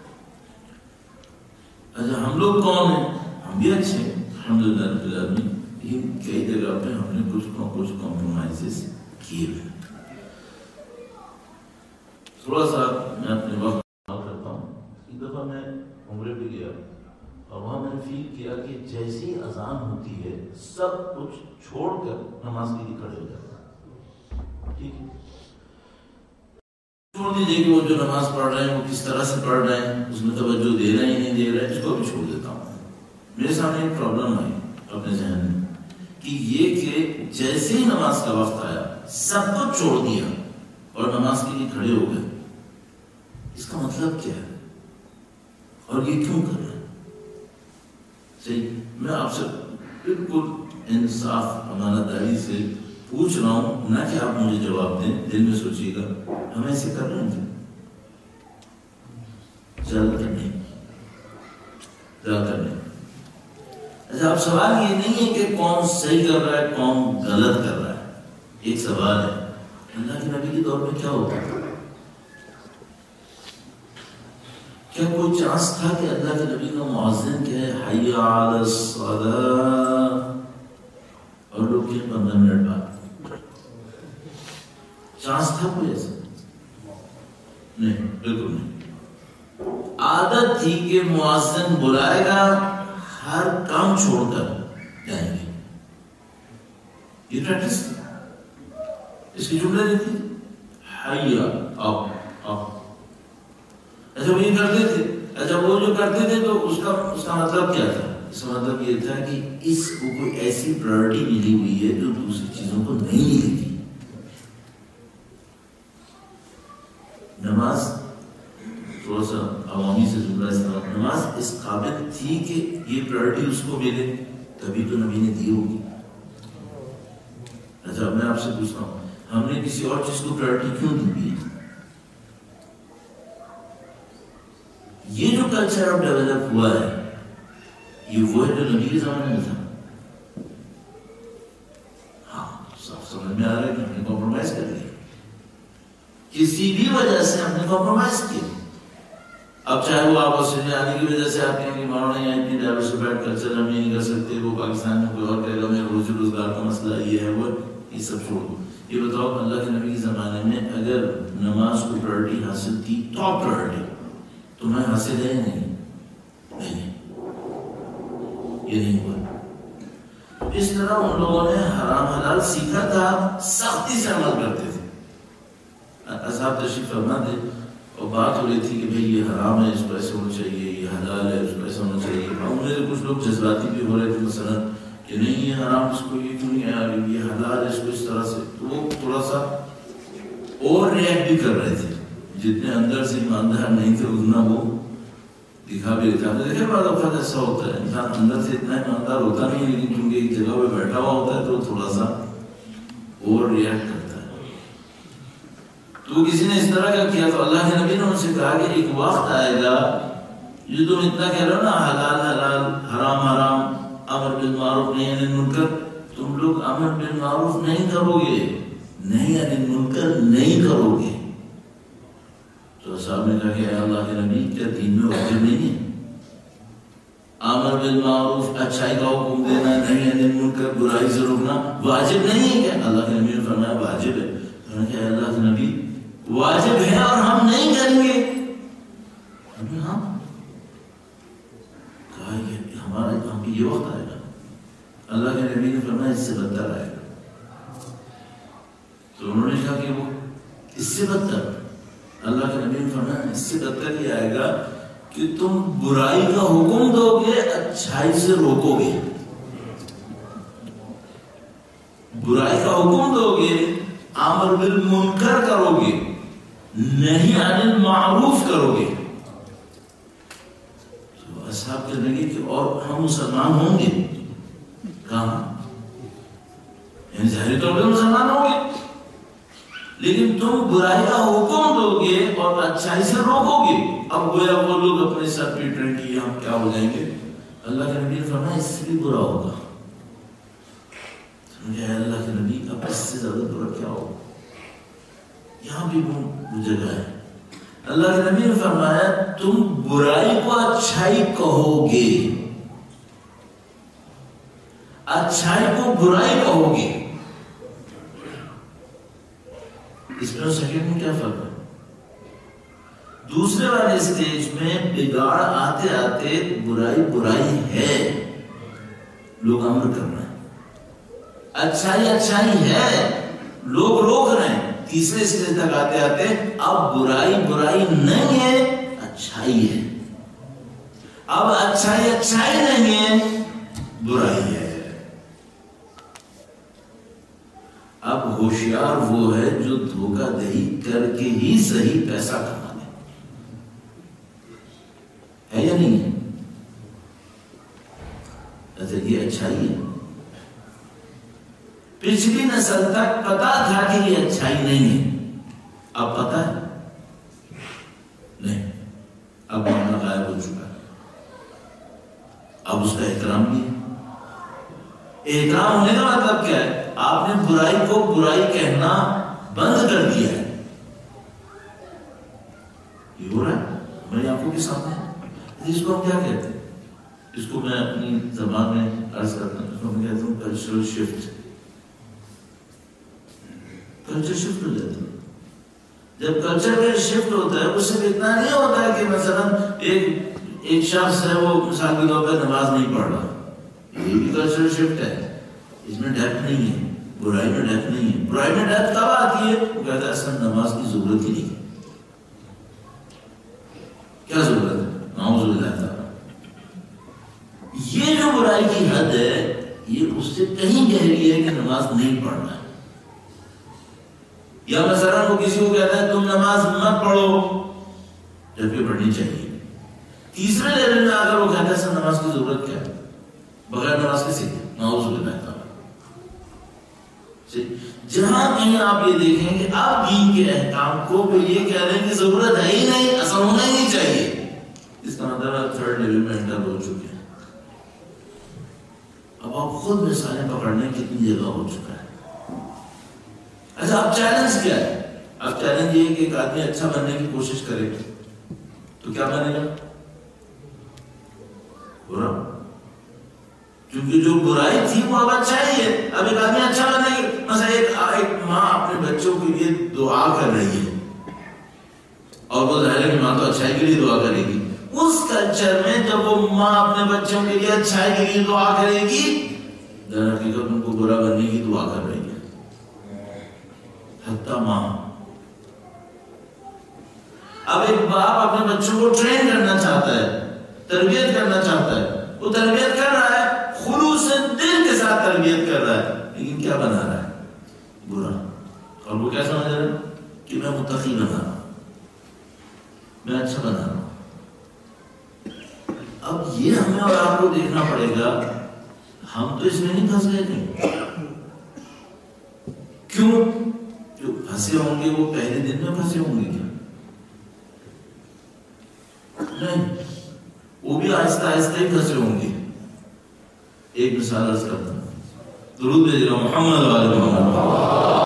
اچھا ہم لوگ کون ہیں؟ ہم بھی اچھے ہیں الحمدللہ رب العالمین، لیکن کئی جگہ پہ ہم نے کچھ کچھ کمپرومائزز کیے ہوئے. تھوڑا سا میں اپنے وقت کرتا ہوں. ایک دفعہ میں عمرے پہ گیا اور وہاں میں نے فیل کیا کہ جیسی اذان ہوتی ہے سب کچھ چھوڑ کر نماز کے لیے کھڑے ہو جاتا ہے. ٹھیک ہے، چھوڑ دیجیے کہ وہ جو نماز پڑھ رہے ہیں وہ کس طرح سے پڑھ رہے ہیں، اس میں توجہ دے رہے ہیں نہیں دے رہے ہیں، اس کو بھی چھوڑ دیتا ہوں. میرے سامنے ایک پرابلم آئی اپنے ذہن میں کہ یہ کہ جیسے ہی نماز کا وقت آیا سب کچھ چھوڑ دیا اور نماز کے لیے کھڑے ہو گئے. اس کا مطلب کیا ہے اور یہ کیوں کر رہے ہیں؟ صحیح، میں آپ سے بالکل انصاف امانت داری سے پوچھ رہا ہوں، نہ کہ آپ مجھے جواب دیں، دل میں سوچیے گا ہم ایسے کر رہے ہیں زیادہ تر نہیں، زیادہ تر نہیں. اچھا اب سوال یہ نہیں ہے کہ کون صحیح کر رہا ہے کون غلط کر رہا ہے. ایک سوال ہے اللہ کے نبی کے دور میں کیا ہوتا تھا؟ کیا کوئی چانس تھا کہ اللہ کے نبی کا مؤذن کہے حی علی الصلاۃ اور لوگ کے پندرہ منٹ بعد؟ چانس تھا کوئی ایسا؟ نہیں، بالکل نہیں. عادت تھی کہ مؤذن بلائے گا ہر کام چھوڑ کر جائیں گے. یہ پریکٹس تھی، اس کی جملے نہیں تھی حی آؤ آؤ. اچھا وہ یہ کرتے تھے، اچھا وہ جو کرتے تھے تو اس کا اس کا مطلب کیا تھا؟ اس کا مطلب یہ تھا کہ اس کو کوئی ایسی پرائرٹی ملی ہوئی ہے جو دوسری چیزوں کو نہیں ملے گی. نماز تھوڑا سا عوامی سے جملہ استعمال، نماز اس قابل تھی کہ یہ پرائرٹی اس کو ملے، تبھی تو نبی نے دی ہوگی. اچھا میں آپ سے پوچھتا ہوں ہم نے کسی اور چیز کو پرائرٹی کیوں دی؟ یہ جو کلچر اب ڈیولپ ہوا ہے یہ وہ ہے جو نبی کے زمانے میں تھا. ہاں صاف سمجھ میں آ رہا ہے کہ ہم نے کمپرومائز کر لیا، کسی بھی وجہ سے ہم نے کمپرومائز کیا. اب چاہے وہ آپ آسٹریلیا آنے کی وجہ سے آپ کہیں کہ مانو نہیں اتنی ڈائیورسفائڈ کلچر ہم نہیں کر سکتے، وہ پاکستان میں کوئی اور کہے گا میرا روزی روزگار کا مسئلہ یہ ہے وہ، یہ سب چھوڑ دو. یہ بتاؤ اللہ کے نبی کے زمانے میں اگر نماز کو پرائرٹی حاصل تھی، ٹاپ پرائرٹی، تو میں حاصل ہے نہیں نہیں یہ نہیں ہوا. اس طرح ان لوگوں نے حرام حلال سیکھا تھا، سختی سے عمل کرتے تھے. اصحاب تشریف فرما تھے اور بات ہو رہی تھی کہ بھئی یہ حرام ہے اس کو ایسے ہونا چاہیے، یہ حلال ہے اس کو ایسا ہونا چاہیے. ان میں سے کچھ لوگ جذباتی بھی ہو رہے تھے مثلا کہ نہیں یہ حرام اس کو یہ کیوں نہیں آیا، یہ حلال ہے اس کو اس طرح سے. تو وہ تھوڑا سا اور ریئیکٹ بھی کر رہے تھے. جتنے اندر سے ایماندار نہیں تھے اتنا وہ دکھا بھی دیتا. ہم نے دیکھا بعض اوقات ایسا ہوتا ہے انسان اندر سے اتنا ایماندار ہوتا نہیں لیکن کیونکہ ایک جگہ پہ بیٹھا ہوا ہوتا ہے تو تھوڑا سا اور ریئیکٹ کرتا ہے. تو کسی نے اس طرح کا کیا تو اللہ کے نبی نے ان سے کہا کہ ایک وقت آئے گا جو تم اتنا کہہ رہے ہو نا حلال حلال حرام حرام امر بالمعروف نہی عن المنکر، تم لوگ امر بالمعروف نہیں کرو گے، نہی عن المنکر نہیں کرو گے. تو صاحب نے کہا کہ اے اللہ کے نبی کیا دین میں واجب نہیں ہے امر بالمعروف اچھائی کا حکم دینا، نہی عن المنکر برائی سے روکنا واجب نہیں ہے کیا؟ اللہ کے نبی نے فرمایا واجب ہے. انہوں نے کہا اے اللہ کے نبی واجب ہے اور ہم نہیں کریں گے. ہاں کہا کہ ہمارا ہم یہ وقت آئے گا. اللہ کے نبی نے فرمایا اس سے بدتر آئے گا. تو انہوں نے کہا کہ وہ اس سے بدتر، اللہ کے نبی نے فرمایا اس سے بدتر یہ آئے گا کہ تم برائی کا حکم دو گے اچھائی سے روکو گے. برائی کا حکم دو گے امر بالمنکر کرو گے، نہی عن المعروف کرو گے. صاحب کہنے لگے کہ اور ہم مسلمان ہوں گے کہاں؟ یعنی ظاہری طور پر مسلمان ہوں گے، لیکن تم برائی کا حکم دو گے اور اچھائی سے روکو گے۔ اب گویا وہ لوگ اپنے سر پیٹ رہے کہ ہم کیا ہو جائیں گے۔ اللہ کے نبی نے فرمایا اس سے بھی برا ہوگا۔ سمجھے اللہ کے نبی اب اس سے زیادہ برا کیا ہوگا؟ یہاں بھی وہ جگہ ہے۔ اللہ کے نبی نے فرمایا تم برائی کو اچھائی کہو گے، اچھائی کو برائی کہو گے۔ اس میں اور سیکنڈ میں کیا فرق ہے؟ دوسرے والے اسٹیج میں بگاڑ آتے آتے برائی برائی ہے، لوگ عمل کر رہے ہیں، اچھائی اچھائی ہے، لوگ روک رہے ہیں۔ تیسرے اسٹیج تک آتے آتے اب برائی برائی نہیں ہے، اچھائی ہے۔ اب اچھائی اچھائی نہیں ہے، برائی ہے۔ اب ہوشیار وہ ہے جو دھوکہ دہی کر کے ہی صحیح پیسہ کما لے، ہے یا نہیں ہے؟ اچھا یہ اچھائی ہے۔ پچھلی نسل تک پتا تھا کہ یہ اچھائی نہیں ہے، اب پتا ہے نہیں، اب معاملہ غائب ہو چکا ہے۔ اب اس کا احترام بھی ہے۔ احترام ہونے کا مطلب کیا ہے؟ آپ نے برائی کو برائی کہنا بند کر دیا ہے۔ یہ ہو رہا ہے میری آنکھوں کے سامنے۔ اس کو ہم کیا کہتے ہیں؟ اس کو میں اپنی زبان میں عرض کرتا ہوں، اس کو میں کہتا ہوں کلچرل شفٹ۔ کلچر شفٹ ہو جاتا ہے۔ جب کلچر کا شفٹ ہوتا ہے اس سے اتنا نہیں ہوتا ہے کہ مثلا ایک ایک شخص ہے وہ مثال کے طور پر نماز نہیں پڑھ رہا، یہ بھی کلچرل شفٹ ہے، اس میں ڈیپتھ نہیں ہے، برائی میں ڈیپتھ نہیں ہے۔ برائی میں ڈیپتھ کب آتی ہے؟ وہ کہتا ہے اصل نماز کی ضرورت ہی نہیں ہے، کیا ضرورت ہے؟ نعوذ باللہ تعالی۔ یہ جو برائی کی حد ہے یہ اس سے کہیں گہری ہے کہ نماز نہیں پڑھنا ہے۔ یا مثلا وہ کسی کو کہتا ہے تم نماز مت پڑھو جبکہ پڑھنی چاہیے۔ تیسرے لیول میں اگر وہ کہتا ہے سر نماز کی ضرورت کیا ہے، بغیر نماز کے سیکھے، نعوذ باللہ تعالی۔ جہاں کہیں آپ یہ دیکھیں کہ آپ دین کے احکام کو وہ یہ کہہ رہے ہیں کہ ضرورت ہے ہی نہیں، اصل ہونا ہی نہیں چاہیے، اس کا مطلب آپ تھرڈ لیول میں انٹر ہو چکے ہیں۔ اب آپ خود مثالیں پکڑنے کتنی جگہ ہو چکا ہے۔ اچھا اب چیلنج کیا ہے؟ اب چیلنج یہ ہے کہ ایک آدمی اچھا بننے کی کوشش کرے تو کیا بنے گا؟ برا، کیونکہ جو برائی تھی وہ اب اچھائی ہے۔ اب ایک آدمی اچھا بنے گا، مثلا ایک ماں اپنے بچوں کے لیے دعا کر رہی ہے اور وہ ظاہر ہے کہ ماں تو اچھائی کے لیے دعا کرے گی، اس کلچر میں جب وہ ماں اپنے بچوں کے لیے اچھائی کے لیے دعا کرے گی در حقیقت ان کو برا بننے کی دعا کر رہی ہے۔ حتیٰ ماں، اب ایک باپ اپنے بچوں کو ٹرین کرنا چاہتا ہے، تربیت کرنا چاہتا ہے، وہ تربیت کر رہا ہے، خلوص سے دل کے ساتھ تربیت کر رہا ہے، لیکن کیا بنا رہا ہے؟ برا۔ اور وہ کیا سمجھ رہا ہے کہ میں متقی بنا رہا ہوں، میں اچھا بنا رہا ہوں۔ اب یہ ہمیں اور آپ کو دیکھنا پڑے گا، ہم تو اس میں نہیں پھنس گئے تھے۔ کیوں؟ جو پھنسے ہوں گے وہ پہلے دن میں پھنسے ہوں گے کیا؟ نہیں، وہ بھی آہستہ آہستہ ہی پھنسے ہوں گے۔ ایک مثال عرض کرتا ہوں، درود بھیج رہا ہوں محمد وآل محمد۔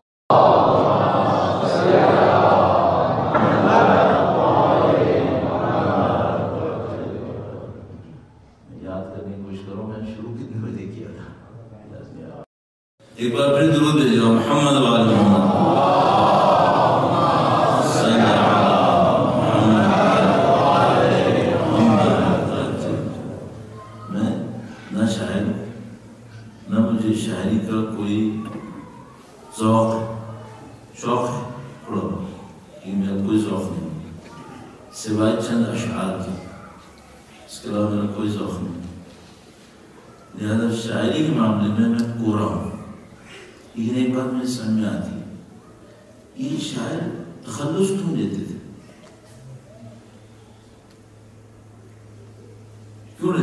یاد کرنے کی کوشش کرو میں شروع کتنے بجے کیا تھا۔ ایک بار پھر درود بھیج رہا ہوں محمد وآل محمد۔ شاعری کا کوئی ذوق شوق ہے تھوڑا بہت، لیکن میرا کوئی ذوق نہیں سوائے چند اشعار کی، اس کے علاوہ میرا کوئی ذوق نہیں۔ لہذا شاعری کے معاملے میں میں کورا ہوں، لیکن ایک بات میرے سمجھ میں آتی ہے، یہ شاعر تخلص کیوں لیتے تھے؟ کیوں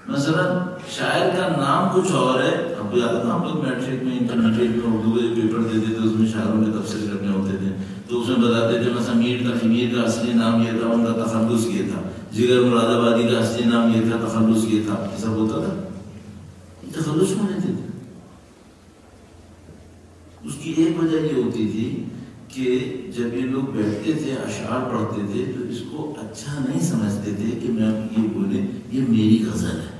مثلا شاعر کا نام کچھ اور ہے. آپ کو یاد ہے نا ہم لوگ میٹرک میں انٹرمیڈیٹ میں اردو کے پیپر دیتے تھے, اس میں شاعروں کے تبصرے کرنے ہوتے تھے, تو اس میں بتاتے تھے مثلا میر کا میر کا اصلی نام یہ تھا, ان کا تخلص یہ تھا, جگر مراد آبادی کا اصلی نام یہ تھا, تخلص یہ تھا. یہ سب ہوتا تھا. تخلص میں لیتے تھے. اس کی ایک وجہ یہ ہوتی تھی کہ جب یہ لوگ بیٹھتے تھے اشعار پڑھتے تھے تو اس کو اچھا نہیں سمجھتے تھے کہ میں یہ بولے یہ میری غزل ہے.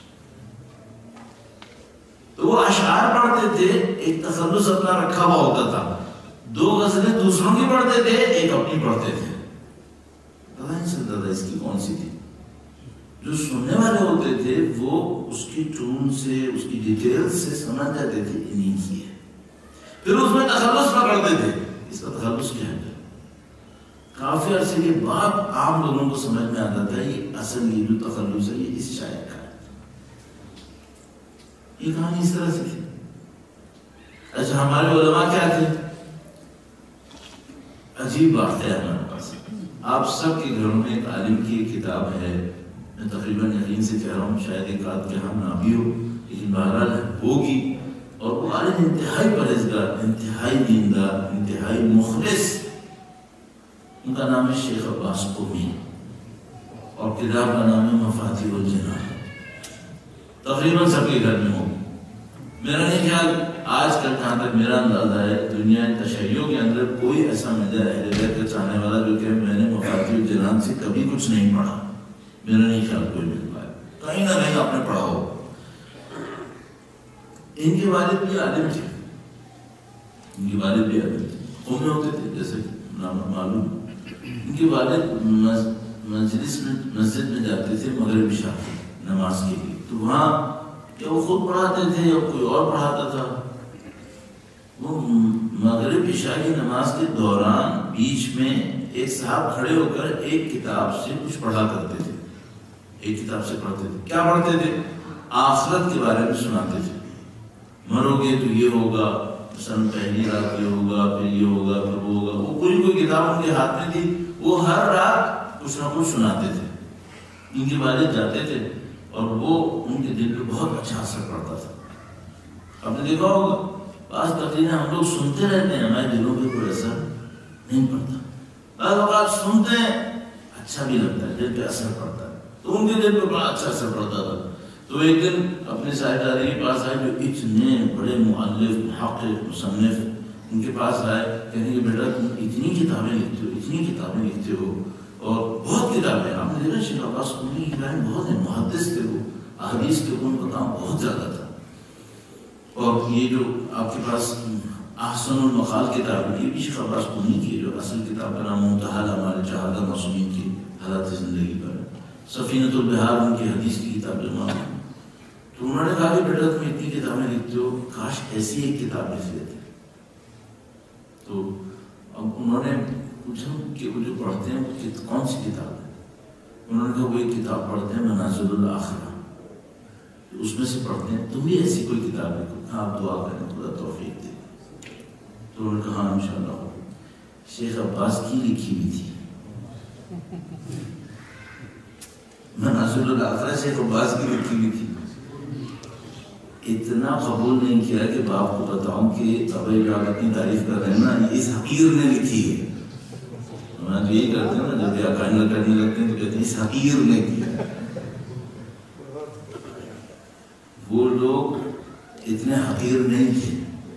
تو وہ اشعار پڑھتے تھے, ایک تخلص اپنا رکھا ہوا ہوتا تھا. دو غزلیں دوسروں کی پڑھتے تھے, ایک اپنی پڑھتے تھے. پتہ نہیں چلتا تھا اس کی کون سی تھی. جو سننے والے ہوتے تھے وہ اس کی ٹون سے, اس کی ڈیٹیل سے سمجھ جاتے تھے انہیں کی ہے. پھر اس میں تخلص پکڑتے تھے, اس کا تخلص کیا ہے. کافی عرصے کے بعد عام لوگوں کو سمجھ میں آتا تھا یہ اصل یہ جو تخلص ہے یہ اس شاعر کا ہے. یہ کہانی اس طرح سے تھی. اچھا ہمارے علماء کیا تھے؟ عجیب بات ہے ہمارے پاس. آپ سب کے گھروں میں ایک عالم کی ایک کتاب ہے, میں تقریباً یقین سے کہہ رہا ہوں شاید ایک آدھ کے ہاں نہ بھی ہو, لیکن بہرحال ہوگی. اور وہ عالم انتہائی پرہیزگار, انتہائی دیندار, انتہائی مخلص. ان کا نام ہے شیخ عباس قمی, اور کتاب کا نام ہے مفاتیح الجنان. تقریباً سب کے گھر میں ہو. میرا نہیں خیال آج کل جہاں تک میرا اندازہ ہے دنیا تشیعوں کے اندر کوئی ایسا مل جائے اہل بیت کا چاہنے والا جو کہ میں نے مفاتیح الجنان سے کبھی کچھ نہیں پڑھا. میرا نہیں خیال کوئی مل پائے, کہیں نہ کہیں آپ نے پڑھا ہو. ان کے والد بھی عالم تھے, ان کے والد بھی عالم تھے, قومیں ہوتے تھے جیسے نام معلوم. ان کے والد مجلس میں مسجد میں جاتے تھے مغرب عشاء کی نماز کے لیے. تو وہاں کیا وہ خود پڑھاتے تھے یا کوئی اور پڑھاتا تھا. وہ مغرب عشاء کی نماز کے دوران بیچ میں ایک صاحب کھڑے ہو کر ایک کتاب سے کچھ پڑھا کرتے تھے. ایک کتاب سے پڑھتے تھے. کیا پڑھتے تھے؟ آخرت کے بارے میں سناتے تھے. مرو گے تو یہ ہوگا, مثلا پہلی رات یہ ہوگا, پھر یہ ہوگا, پھر وہ ہوگا. وہ پوری کوئی کتاب ان کے ہاتھ میں تھی, وہ ہر رات کچھ نہ کچھ سناتے تھے. ان کے والد جاتے تھے اور وہ ان کے دل پہ بہت اچھا اثر پڑتا تھا. آپ نے دیکھا ہوگا بعض تقریریں ہم لوگ سنتے رہتے ہیں, ہمارے دلوں پہ کوئی اثر نہیں پڑتا. بعض اوقات سنتے ہیں اچھا بھی لگتا ہے, دل پہ اثر پڑتا ہے. تو ان کے دل پہ بڑا اچھا اثر پڑتا تھا. تو ایک دن اپنے صاحبزادے کے پاس آئے جو اتنے بڑے مؤلف محقق مصنف, ان کے پاس آئے کہنے کہ بیٹا تم اتنی کتابیں لکھتے ہو, اتنی کتابیں لکھتے ہو, اور بہت کتابیں. آپ نے دیکھا شیخ عباس قمی کی کتابیں بہت ہیں, محدث تھے وہ, احادیث کے ان کا کام بہت زیادہ تھا. اور یہ جو آپ کے پاس احسن المقال کتاب ہے, یہ بھی شیخ عباس قمی کی, جو اصل کتاب کا نام منتہی الاعمال جہادہ معصومین کی حالات زندگی پر. سفینۃ البحار ان کی حدیث کی کتاب جمع. تو انہوں نے کہا کہ بیٹا تم اتنی کتابیں لکھتے ہو, کاش ایسی ایک کتاب لکھ لیتے. تو اب انہوں نے پوچھا کہ وہ جو پڑھتے ہیں وہ کون سی کتاب ہے. انہوں نے کہا وہ ایک کتاب پڑھتے ہیں منازل الاخرہ, اس میں سے پڑھتے ہیں, تم بھی ایسی کوئی کتاب لکھو. ہاں آپ دعا کریں خدا توفیق دے. تو انہوں نے کہا ہاں انشاءاللہ. شیخ عباس کی لکھی ہوئی تھی منازل الاخرہ, شیخ عباس کی لکھی ہوئی تھی. اتنا قبول نہیں کیا کہ باپ کو بتاؤں کہ ابے جو آپ اپنی تعریف کر رہے ہیں نا اس حقیر نے لکھی ہے. ہم تو یہی کرتے ہیں نا, جب یہ عقائد کرنے لگتے ہیں تو کہتے ہیں اس حقیر نے کیا. وہ لوگ اتنے حقیر نہیں تھے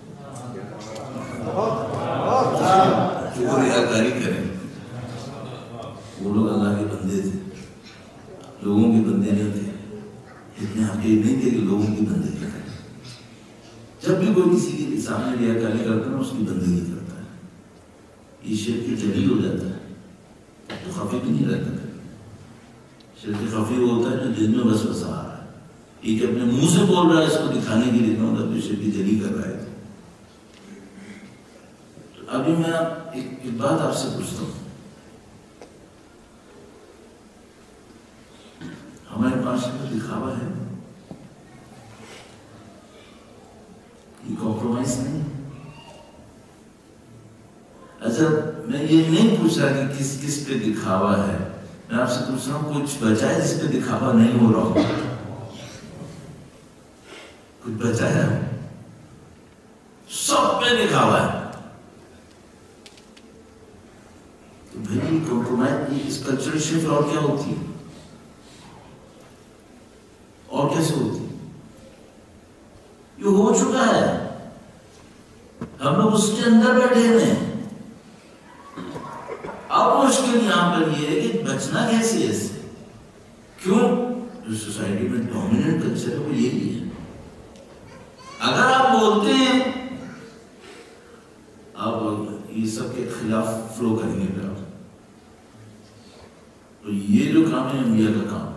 کہ وہ ریاکاری کریں. وہ لوگ اللہ کے بندے تھے, لوگوں کے بندے نہیں تھے. اتنے حقیر نہیں تھے کہ لوگوں کی بندگی کریں. جب بھی کوئی کسی کے سامنے ریاکاری کرتا ہے اس کی بندگی کرتا ہے. یہ شرک جلیل ہو جاتا ہے, تو خفی بھی نہیں رہتا. شرک خفی وہ ہوتا ہے جو دل میں بس بسا آ رہا ہے, یہ کہ اپنے منہ سے بول رہا ہے اس کو دکھانے کے لیے نہ, تو شرک جلی کر رہا ہے. تو ابھی میں ایک بات آپ سے پوچھتا ہوں. ہمارے پاس میں دکھاوا ہے, یہ کمپرومائز نہیں. اچھا میں یہ نہیں پوچھ رہا کہ کس کس پہ دکھاوا ہے, میں آپ سے پوچھ رہا ہوں کچھ بچہ ہے جس پہ دکھاوا نہیں ہو رہا ہو. کچھ بچایا سب پہ لکھا ہوا ہے. تو بھائی کمپرومائز اس کلچرل شفٹ اور کیا ہوتی ہے اور کیسے ہوتی ہے؟ یہ ہو چکا ہے، ہم لوگ اس کے اندر بیٹھے ہیں. اب مشکل یہاں پر یہ ہے کہ بچنا کیسے ہے اس سے. کیوں؟ جو سوسائٹی میں ڈومیننٹ کلچر ہے وہ یہی ہے. اگر آپ بولتے ہیں آپ یہ سب کے خلاف فلو کریں گے پھر آپ، تو یہ جو کام ہے انڈیا کا کام،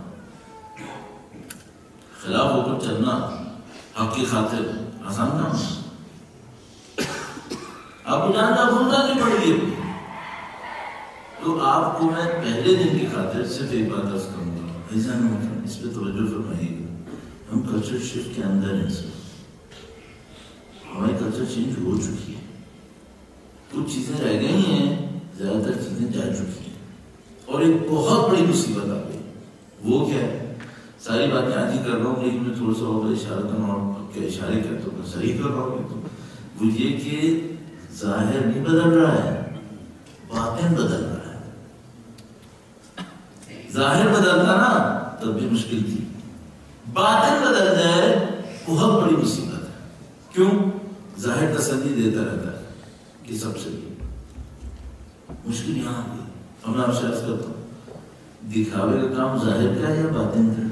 خلاف ہو کر چلنا حق کی خاطر آسان کام ہے. آپ کو جاننا بھولنا نہیں پڑے گی. تو آپ کو میں پہلے دن کی خاطر صرف ایک بات عرض کروں گا، ایسا نہیں ہوتا، اس پہ توجہ فرمائیے گا. ہم کلچر شفٹ کے اندر ہیں سر، ہماری کلچر چینج ہو چکی ہے. کچھ چیزیں رہ گئی ہیں، زیادہ تر چیزیں جا چکی ہیں. اور ایک بہت بڑی مصیبت آ گئی. وہ کیا ہے؟ ساری باتیں آج ہی کر رہا ہوں لیکن میں تھوڑا سا اور اشارہ کروں اور کیا اشارے کرتا ہوں صحیح کر رہا ہوں. تو وہ یہ کہ ظاہر نہیں بدل رہا ہے، باطن بدل رہا ہے. ظاہر بدلتا نا تب بھی مشکل تھی، باطن بدل جائے بہت بڑی مصیبت ہے. کیوں؟ ظاہر تسلی دیتا رہتا ہے کہ سب سے مشکل یہاں آ گئی. اور میں آپ سے عرض کرتا ہوں دکھاوے کا کام ظاہر کا ہے یا باطن کا؟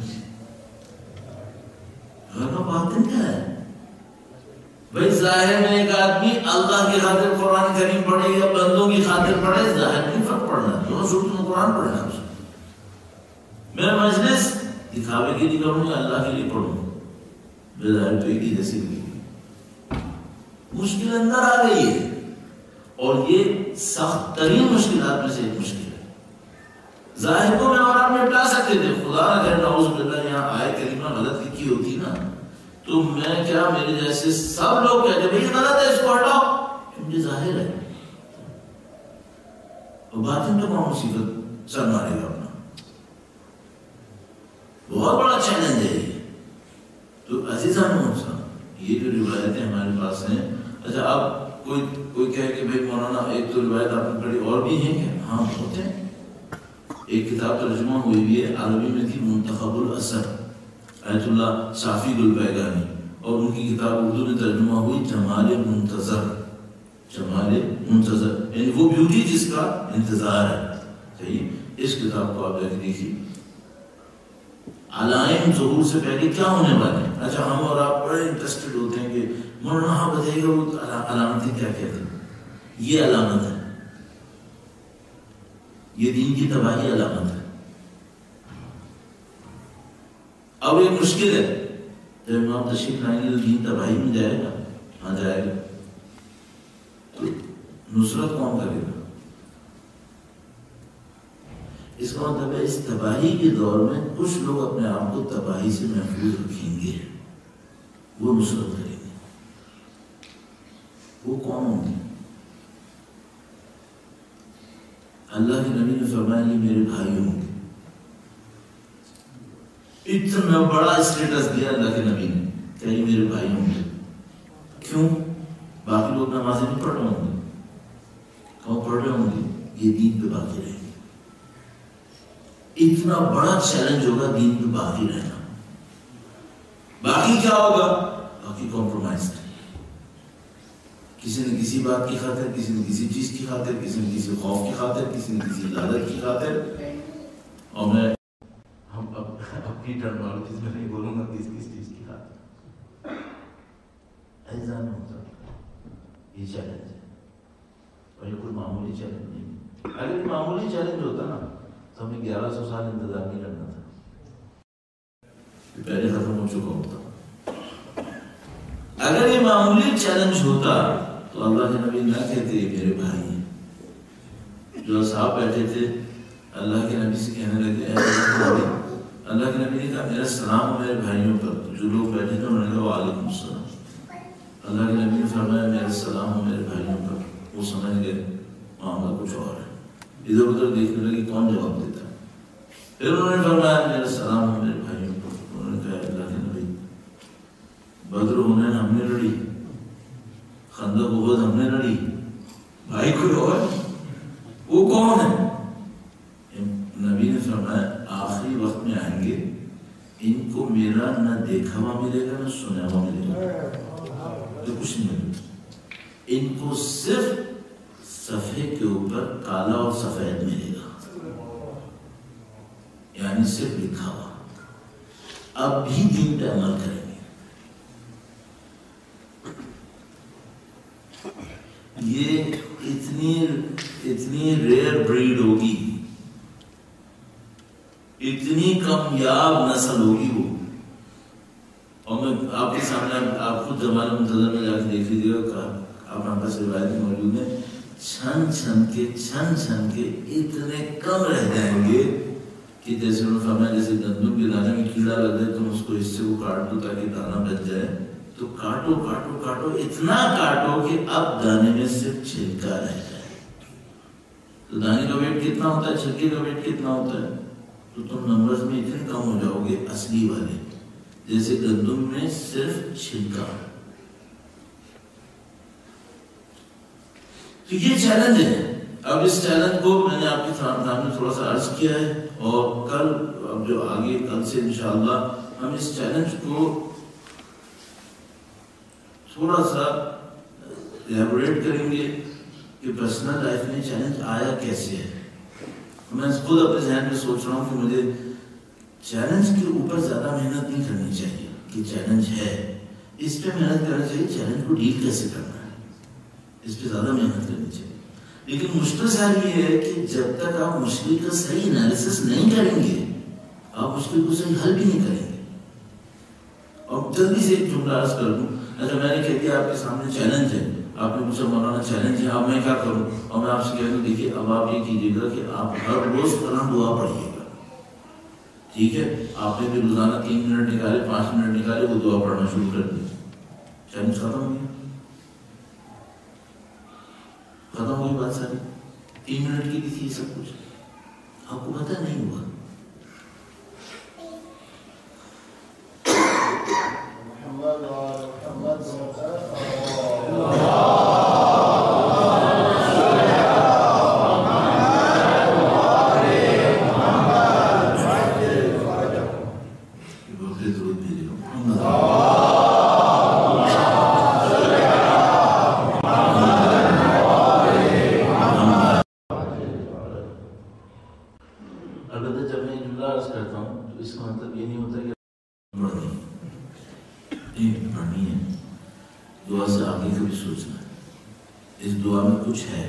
باطن کیا ہے بھائی؟ ظاہر میں ایک آدمی اللہ کی خاطر قرآن کریم پڑھے یا بندوں کی خاطر پڑھے، ظاہر نہیں فرق پڑنا ہے. دونوں صورتوں میں قرآن پڑھنا ہے. میرا مجلس دکھاوے کے لیے کروں یا اللہ کے لیے پڑھوں؟ بے ظاہر تو ایک ہی جیسے مشکل اندر آ گئی ہے. اور یہ سخت ترین مشکلات میں سے ایک مشکل ہے. ظاہر کو میں اور آپ نپٹا سکتے تھے، خدا اگر نعوذ باللہ یہاں آئے کریمہ غلط لکھی ہوتی نا تو میں کیا میرے جیسے سب لوگ کہتے بھائی غلط ہے اس کو ہٹاؤ، مجھے ظاہر ہے. اور باطن میں کون مصیبت سر مارے گا اپنا؟ بہت بڑا چیلنج ہے یہ. تو عزیزان محسن یہ جو روایتیں ہمارے پاس ہیں، اچھا اب کوئی کوئی کہے کہ بھائی مولانا ایک تو روایت آپ نے پڑھی اور بھی ہیں کیا؟ ہاں ہوتے ہیں. ایک کتاب ترجمہ ہوئی بھی ہے، عربی میں تھی منتخب الاثر، آیت اللہ صافی گلبیگانی، اور ان کی کتاب اردو میں ترجمہ ہوئی جمال منتظر. جمال منتظر یعنی وہ بیوٹی جس کا انتظار ہے. صحیح، اس کتاب کو آپ جا کے دیکھیے. علائم ظہور سے پہلے کیا ہونے والے ہیں. اچھا ہم اور آپ بڑے انٹرسٹڈ ہوتے ہیں کہ مولانا ہاں بتائیے گا وہ علامتیں کیا کہتے ہیں. یہ علامت ہے، یہ دین کی تباہی علامت ہے. اب یہ مشکل ہے، جب آپ تشریف لائیں گے تو دین تباہی میں جائے گا. ہاں جائے گا. تو نصرت کون کرے گا؟ اس کا مطلب ہے اس تباہی کے دور میں کچھ لوگ اپنے آپ کو تباہی سے محفوظ رکھیں گے، وہ نصرت کریں گے. وہ کون ہوں گے؟ اللہ کے نبی نے فرمایا یہ میرے بھائی ہوں گے. اتنا بڑا اسٹیٹس دیا اللہ کے نبی نے کہ یہ میرے بھائی ہوں گے. کیوں؟ باقی لوگ نمازیں نہیں پڑھ رہے ہوں گے، کہاں پڑھ رہے ہوں گے؟ یہ دین پہ باقی رہیں گے. اتنا بڑا چیلنج ہوگا دین پہ باقی رہنا. باقی کیا ہوگا؟ باقی کمپرومائز نہیں. کسی نے کسی بات کی خاطر، کسی نے کسی چیز کی خاطر، کسی نے کسی خوف کی خاطر، کسی نے کسی لالچ کی خاطر. اور میں ہم اپنی ٹرمنالوجی میں نہیں بولوں گا کس کس چیز کی خاطر. ایسا نہیں ہوتا. یہ چیلنج ہے اور یہ کوئی معمولی چیلنج نہیں. اگر یہ معمولی چیلنج ہوتا نا تو ہمیں گیارہ سو سال انتظار نہیں کرنا تھا، پہلے ختم ہو چکا ہوتا. اگر یہ معمولی چیلنج ہوتا تو اللہ کے نبی نہ کہتے میرے بھائی ہیں. جو صاحب بیٹھے تھے اللہ کے نبی سے کہنے لگے اے اللہ کے نبی نے کہا میرا سلام میرے بھائیوں پر. جو لوگ بیٹھے تھے انہوں نے کہا وعلیکم السلام. اللہ کے نبی نے فرمایا میرا سلام میرے بھائیوں پر. وہ سمجھ گئے معاملہ کچھ اور ہے. ادھر ادھر دیکھنے لگے کون جواب دیتا ہے. پھر انہوں نے فرمایا میرا سلام میرے بھائیوں پر. انہوں نے کہا اللہ کے نبی بدر ان کو میرا نہ دیکھا ہوا ملے گا نہ سنا ہوا ملے گا، تو کچھ نہیں ملے گا۔ ان کو صرف صفحے کے اوپر کالا اور سفید ملے گا، یعنی صرف لکھا ہوا۔ اب بھی دین پہ عمل کریں گے۔ یہ اتنی اتنی ریئر بریڈ ہوگی، اتنی کامیاب نسل ہوگی وہ۔ اور میں آپ کے سامنے، آپ خود زمانہ منتظر میں جا کے دیکھ لیجیے گا، آپ ہمارے پاس روایت موجود ہیں، چھن چھن کے چھن چھن کے اتنے کم رہ جائیں گے کہ جیسے انہوں نے فرمایا جیسے گندم کے دانے میں کیڑا لگ جائے تم اس کو اس سے وہ کاٹ دو تاکہ دانا بچ جائے، تو کاٹو کاٹو کاٹو اتنا کاٹو کہ اب دانے میں صرف چھلکا رہ جائے۔ تو دانے کا ویٹ کتنا ہوتا ہے، چھلکے کا ویٹ کتنا ہوتا ہے؟ تو تم نمبرز میں اتنے کم ہو جاؤ گے اصلی والے، جیسے گندم میں صرف چھلکا۔ تو یہ چیلنج ہے۔ اب اس چیلنج کو میں نے آپ کے سامنے تھوڑا سا عرض کیا ہے، اور کل اب جو آگے کل سے انشاءاللہ ہم اس چیلنج کو تھوڑا سا ایلیبوریٹ کریں گے کہ پرسنل لائف میں چیلنج آیا کیسے ہے۔ میں خود اپنے ذہن میں سوچ رہا ہوں کہ مجھے چیلنج کے اوپر زیادہ محنت نہیں کرنی چاہیے کہ چیلنج ہے، اس پہ محنت کرنا چاہیے چیلنج کو ڈیل کیسے کرنا ہے، اس پہ زیادہ محنت کرنی چاہیے۔ لیکن مشکل ساری یہ ہے کہ جب تک آپ مشکل کا صحیح انالیسس نہیں کریں گے آپ مشکل کو صحیح حل بھی نہیں کریں گے۔ اور جلدی سے ایک جملہ عرض کر دوں، اچھا میں نے کہہ دیا آپ کے سامنے چیلنج ہے، آپ نے پوچھا مولانا چیلنج ہے اب میں کیا کروں، اور میں آپ سے کہہ دوں دیکھیے اب آپ یہ کیجیے گا کہ آپ ہر روز پڑھنا دعا پڑھیے گا، ٹھیک ہے؟ آپ نے بھی روزانہ تین منٹ نکالے، پانچ منٹ نکالے، وہ دعا پڑھنا شروع کر دیں، چیلنج ختم ہو گیا، ختم ہوئی بات ساری۔ تین منٹ کی بھی تھی یہ سب کچھ، آپ کو پتہ نہیں ہوا۔ دعا سے آگے کا بھی سوچنا ہے، اس دعا میں کچھ ہے،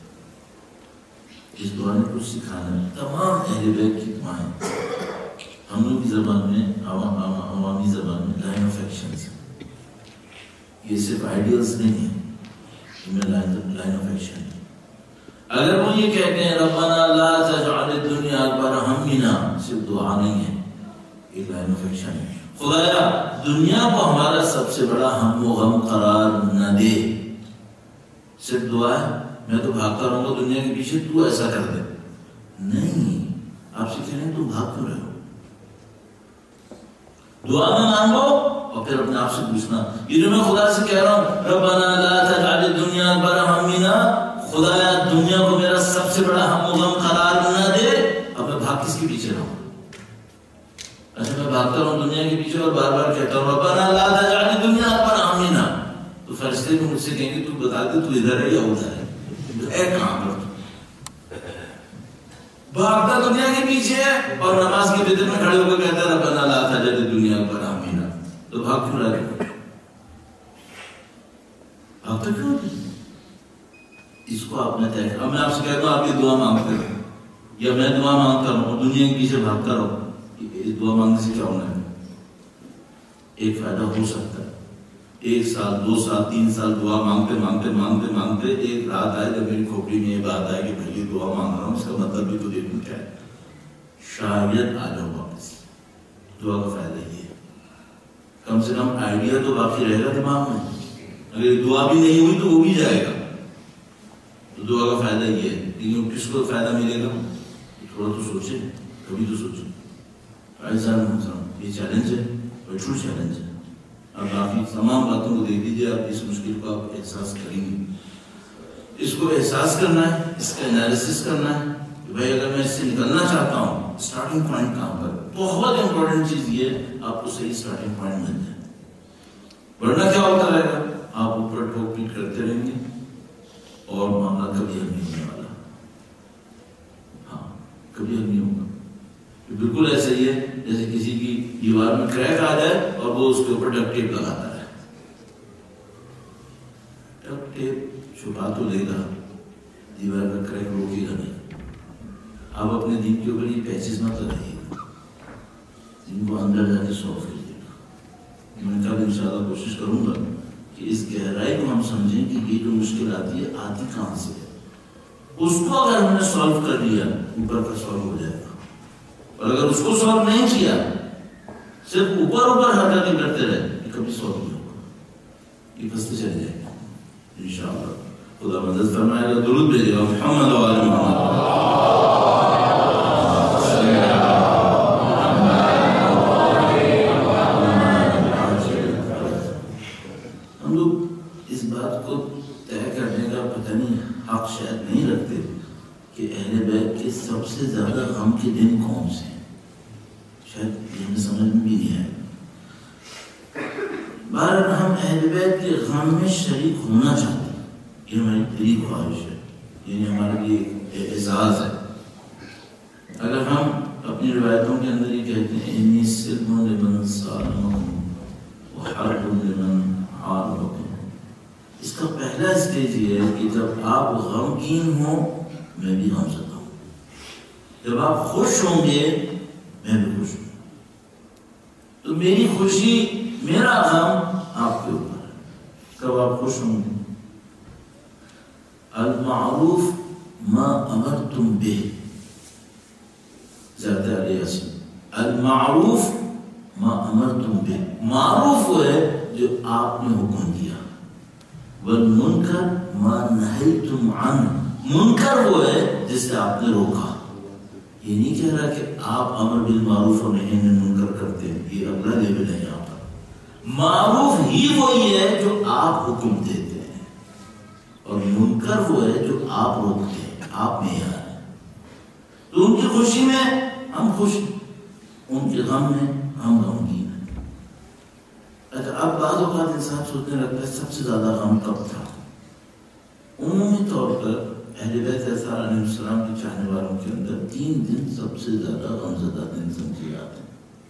اس دعا میں کچھ سکھانا ہے۔ تمام اہل بیت کی دعائیں ہم لوگ کی زبان میں، عوامی زبان میں لائن آف ایکشنز، یہ صرف آئیڈیلز نہیں ہیں، ان میں لائن آف ایکشن ہے۔ اگر وہ یہ کہتے ہیں ربنا لا تجعل الدنیا اکبر ہمنا، صرف دعا نہیں ہے، ایک لائن آف ایکشن ہے۔ خدایا دنیا کو ہمارا سب سے بڑا ہم و غم قرار نہ دے، صرف دعا ہے میں تو بھاگتا رہوں گا دنیا کے پیچھے، تو ایسا کر دے نہیں۔ آپ سے کہہ رہے ہیں تم بھاگ کیوں رہے ہو؟ دعا میں مانگو اور پھر اپنے آپ سے پوچھنا، یہ جو میں خدا سے کہہ رہا ہوں ربنا لا تجعل الدنیا اکبر ہمنا، خدایا دنیا کو میرا سب سے بڑا ہم و غم قرار نہ دے، اب میں بھاگ کس کے پیچھے رہوں؟ اچھا میں بھاگتا رہوں دنیا کے پیچھے اور بار بار کہتا ہوں ربنا لا تجعل الدنیا اکبر ہمنا، تو فرشتے بھی مجھ سے کہیں گے تو بتا دے تو ادھر ہے یا ادھر ہے، اے کہاں پر بھاگتا دنیا کے پیچھے ہے اور نماز کے بدر میں کھڑے ہو کر کہتا ہے ربنا لا تجعل الدنیا اکبر ہمنا، تو بھاگ کیوں رہے ہو؟ بھاگتا کیوں؟ اس کو آپ نے طے، اب میں آپ سے کہتا ہوں آپ یہ دعا مانگتے رہو یا میں دعا مانگتا رہوں اور دنیا کے پیچھے بھاگتا رہو، اس دعا مانگنے سے کیا ہونا ہے؟ ایک فائدہ ہو سکتا ہے، ایک سال دو سال تین سال دعا مانگتے مانگتے مانگتے مانگتے ایک رات آئے جب میری کھوپڑی میں یہ بات آئے کہ بھائی یہ دعا مانگ رہا ہوں، اس کا مطلب بھی تو دیکھوں کیا ہے، شاید آ جاؤ واپس۔ دعا کا فائدہ یہ ہے کم سے کم آئیڈیا تو باقی رہے گا دماغ میں، اگر دعا بھی نہیں ہوئی تو وہ بھی جائے گا، تو دعا کا فائدہ یہ ہے۔ لیکن کس کو فائدہ ملے گا؟ تھوڑا تو سوچیں، کبھی تو سوچیں۔ یہ چیلنج ہے، ٹرو چیلنج ہے۔ اب باقی تمام باتوں کو دیکھ لیجیے، آپ اس مشکل کو آپ احساس کریں گے، اس کو احساس کرنا ہے، اس کا انالیسس کرنا ہے کہ بھائی اگر میں اس سے نکلنا چاہتا ہوں اسٹارٹنگ پوائنٹ کہاں پر. بہت امپورٹنٹ چیز یہ ہے آپ کو صحیح اسٹارٹنگ پوائنٹ مل جائے, ورنہ کیا ہوتا رہے گا, آپ اوپر ٹھوک پیٹ کرتے رہیں گے اور معاملہ کبھی حل نہیں ہونے والا. ہاں کبھی حل نہیں ہوگا. بالکل ایسا ہی ہے جیسے کسی کی دیوار میں کریک آ جائے اور وہ اس کے اوپر ڈک ٹیپ لگاتا ہے. ڈک ٹیپ چھپا تو لے گا, دیوار کا کریک روکے گا نہیں. آپ اپنے دین کے اوپر یہ پیچز مت لگائیے گا, دین کو اندر جا کے سالو کریے گا. میں کل انشاءاللہ کوشش کروں گا کہ اس گہرائی کو ہم سمجھیں کہ یہ جو مشکل آتی ہے آتی کہاں سے ہے. اس کو اگر ہم نے سالو کر لیا اوپر کا سالو ہو جائے گا, اور اگر اس کو سالو نہیں کیا صرف اوپر اوپر حرکتیں کرتے رہے یہ کبھی سالو نہیں ہوگا, یہ پھنستے چلے جائیں گے. انشاءاللہ خدا مدد فرمائے گا. درود بھیجے گا محمد و آل محمد. ہم لوگ اس بات کو طے کرنے کا پتہ نہیں حق شاید نہیں رکھتے کہ اہل بیت کے سب سے زیادہ غم کے دن کون سے ہیں. شاید یہ ہمیں سمجھ میں بھی نہیں آئے. بہرحال ہم اہل بیت کے غم میں شریک ہونا چاہتے ہیں, یہ ہماری دلی خواہش ہے, یعنی ہمارے لیے ایک اعزاز ہے. اگر ہم اپنی روایتوں کے اندر یہ کہتے ہیں انی سلم لمن سالمکم وحرب لمن عاربکم, اس کا پہلا اسٹیج یہ ہے کہ جب آپ غمگین ہوں میں بھی غم زدہ ہوں, جب آپ خوش ہوں گے میں بھی خوش ہوں. تو میری خوشی میرا غم آپ کے اوپر ہے. کب آپ خوش ہوں گے؟ المعروف ما امرتم به, زیادہ علیہ وسلم, المعروف ما امرتم به, معروف وہ ہے جو آپ نے حکم دیا. والمنکر ما نہیتم عنہ, منکر وہ ہے جس سے آپ نے روکا. یہ نہیں کہہ رہا کہ آپ امر بالمعروف اور نہی عن المنکر کرتے ہیں, یہ اگلا لیول ہے. یہاں پر معروف ہی وہی ہے جو آپ حکم دیتے ہیں, اور منکر وہ ہے جو آپ روکتے ہیں, آپ معیار ہیں. تو ان کی خوشی میں ہم خوش ہیں, ان کے غم میں ہم غمگین ہیں. اگر اب بعض اوقات انسان سوچنے لگتا ہے سب سے زیادہ غم کب تھا. عمومی طور پر اہل بیت اطہار علیہ السلام کے چاہنے والوں کے اندر تین دن سب سے زیادہ غمزدہ دن سمجھے جاتے ہیں.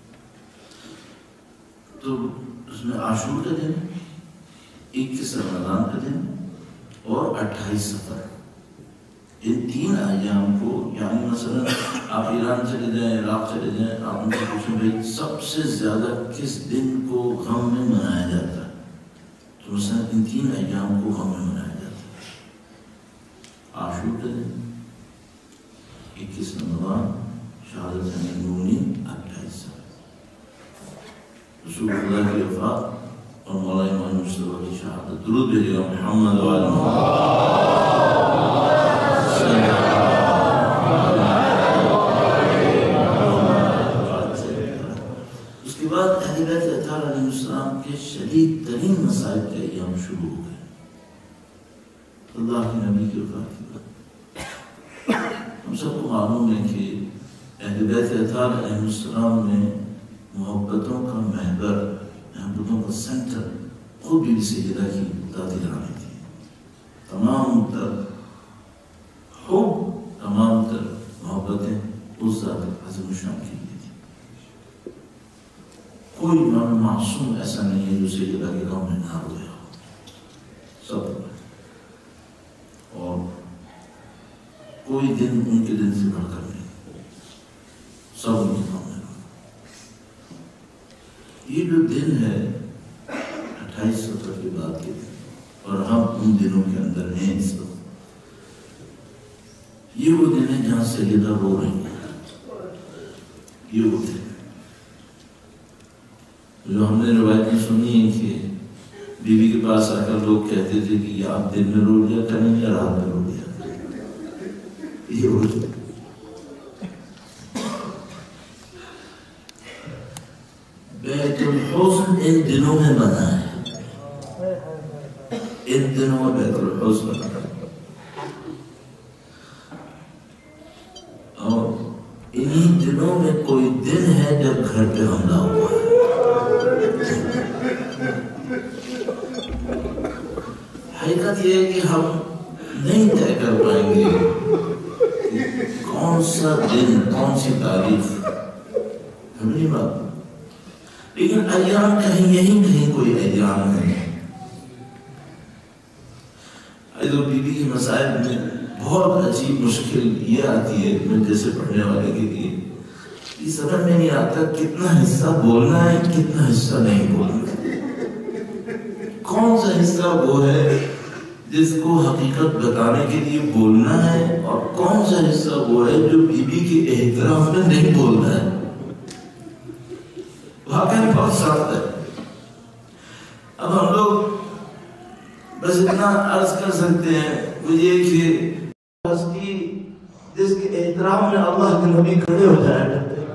تو اس میں عاشور کا دن, اکیس رمضان کا دن اور اٹھائیس سفر. ان تین ایام کو, یعنی مثلا آپ ایران چلے جائیں, عراق چلے جائیں, آپ ان سے پوچھیں بھائی سب سے زیادہ کس دن کو غم میں منایا جاتا ہے, تو مثلا ان تین ایام کو غم میں منایا جاتا ہے. عاشور کا دن, اکیس رمضان, شہادت نورانی, اٹھائیس سفر. رسول اللہ کی وفات اور مولا امام مصطفیٰ کی شہادت. درود بھیجے گا محمد و آل محمد. اس کے بعد اہل بیت اطہار علیہ السلام کے شدید ترین مصائب کے ایام شروع ہو گئے. اللہ کے نبی کی وفات کے بعد ہم سب کو معلوم ہے کہ اہل بیت اطہار علیہ السلام نے محبتوں کا محور, محبتوں کا سینٹر خود بھی سیدہ کی ذات گرامی تھی. تمام تر حب, تمام تر محبتیں اس ذات عظیم الشان کی لیے تھی. کوئی معصوم ایسا نہیں ہے جو سیدہ کے غم میں نہ رویا ہو, سب. اور کوئی دن ان کے دن سے بڑھ کر نہیں, سب ان کے غم میں. یہ جو دن ہے اٹھائیس سفر کے بعد کے دن, اور ہم ان دنوں کے اندر ہیں اس وقت, یہ وہ دن ہے جہاں سیدہ رو رہی ہیں. یہ وہ دن جو ہم نے روایتیں سنی ہیں کہ بی بی کے پاس آ کر لوگ کہتے تھے کہ یہ آپ دن میں رو لیا کریں یا رات میں رو لیا کریں. یہ وہ دن. بیت الحزن ان دنوں میں بنا ہے, ان دنوں میں بیت الحزن بنا ہے. اور انہی دنوں حقیقت یہ ہے کہ ہم نہیں طے کر پائیں گے کون سا دن کون سی تاریخ، ہماری بات، لیکن ایام کہیں یہیں کہیں کوئی ایام ہے۔ تو بی بی کے مسائل میں بہت عجیب مشکل یہ آتی ہے میں جیسے پڑھنے والے کے لیے، یہ سمجھ میں نہیں آتا کتنا حصہ بولنا ہے کتنا حصہ نہیں بولنا، کون سا حصہ وہ ہے جس کو حقیقت بتانے کے لیے بولنا ہے اور کون سا حصہ وہ ہے جو بی بی کے احترام میں نہیں بولنا ہے۔ واقعی بہت سخت ہے۔ اب ہم لوگ بس اتنا عرض کر سکتے ہیں وہ یہ کہ جس کے احترام میں اللہ کے نبی کھڑے ہو جایا کرتے ہیں،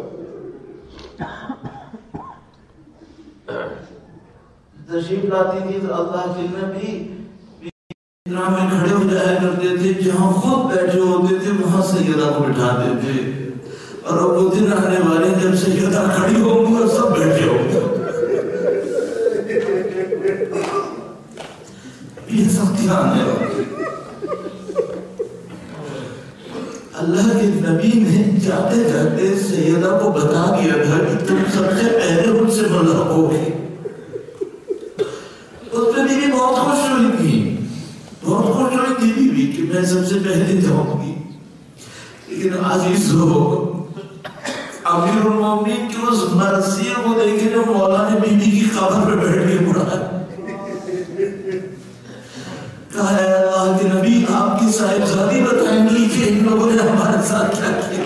تشریف لاتی تھی تو اللہ کے نبی احترام میں کھڑے ہو جایا کرتے تھے، جہاں خود بیٹھے ہوتے تھے وہاں سیدہ کو بٹھاتے تھے، اور اب وہ دن آنے والے جب سیدہ کھڑی ہوں گی اور سب بیٹھے ہوں گے۔ یہ سب دھیان ہے۔ اللہ کے نبی نے جاتے جاتے سیدہ کو بتا دیا تھا کہ تم سب سے پہلے مجھ سے ملاق ہوگی۔ اس پہ بیوی بہت خوش ہوئی تھی، بہت خوش ہوئی تھی بیوی کہ میں سب سے پہلے جاؤں گی، لیکن عزیز ہو امیر المومنین کی اس مرثیے کو دیکھیں جو مولا نے بیوی کی قبر پہ بیٹھ کے پڑھا ہے۔ کہا ہے اللہ کے نبی آپ کی صاحبزادی بتائیں گی کہ ان لوگوں نے ہمارے ساتھ کیا کیا۔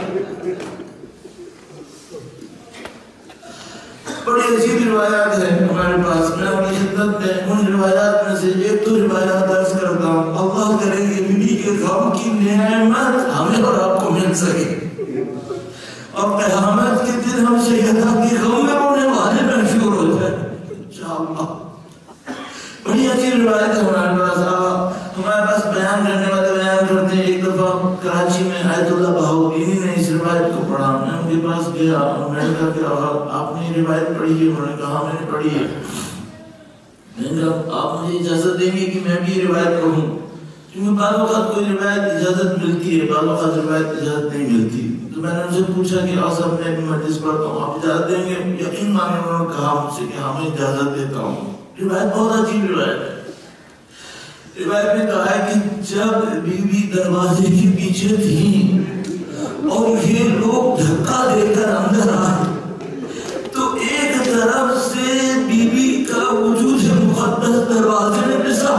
بڑی عجیب روایات ہیں ہمارے پاس، میں اپنی خدمت میں ان روایات میں سے ایک تو روایات درس کرتا ہوں، اللہ کرے کہ بیوی کے غم کی نعمت ہمیں اور آپ کو مل سکے، اور قیامت کے دن ہم سیدہ کے غم میں رونے والے مشہور ہو جائیں انشاءاللہ۔ بڑی عجیب روایت ہے ہمارے پاس، ہمارے پاس بیان کرنے والے بیان کرتے ہیں۔ ایک دفعہ کراچی میں آیت اللہ بہاؤدینی نے اس روایت کو پڑھا، میں ان کے پاس گیا، میں نے کہا کہ آپ نے یہ روایت پڑھی ہے؟ انہوں نے کہا میں نے پڑھی ہے۔ میں نے کہا آپ مجھے اجازت دیں گے کہ میں بھی یہ روایت پڑھوں؟ کیونکہ بعض اوقات کوئی روایت اجازت ملتی ہے، بعض اوقات روایت اجازت نہیں ملتی۔ تو میں نے ان سے پوچھا کہ آصف میں بھی مجلس پڑھتا ہوں، آپ اجازت دیں گے؟ یقین مانے انہوں نے کہا مجھ سے کہ ہاں میں اجازت دیتا ہوں۔ روایت بہت عجیب روایت ہے۔ روایت میں کہا ہے کہ جب بی بی دروازے کے پیچھے تھی اور یہ لوگ دھکا دے کر اندر آئے تو ایک طرف سے بی بی کا وجود مقدس دروازے میں پسا،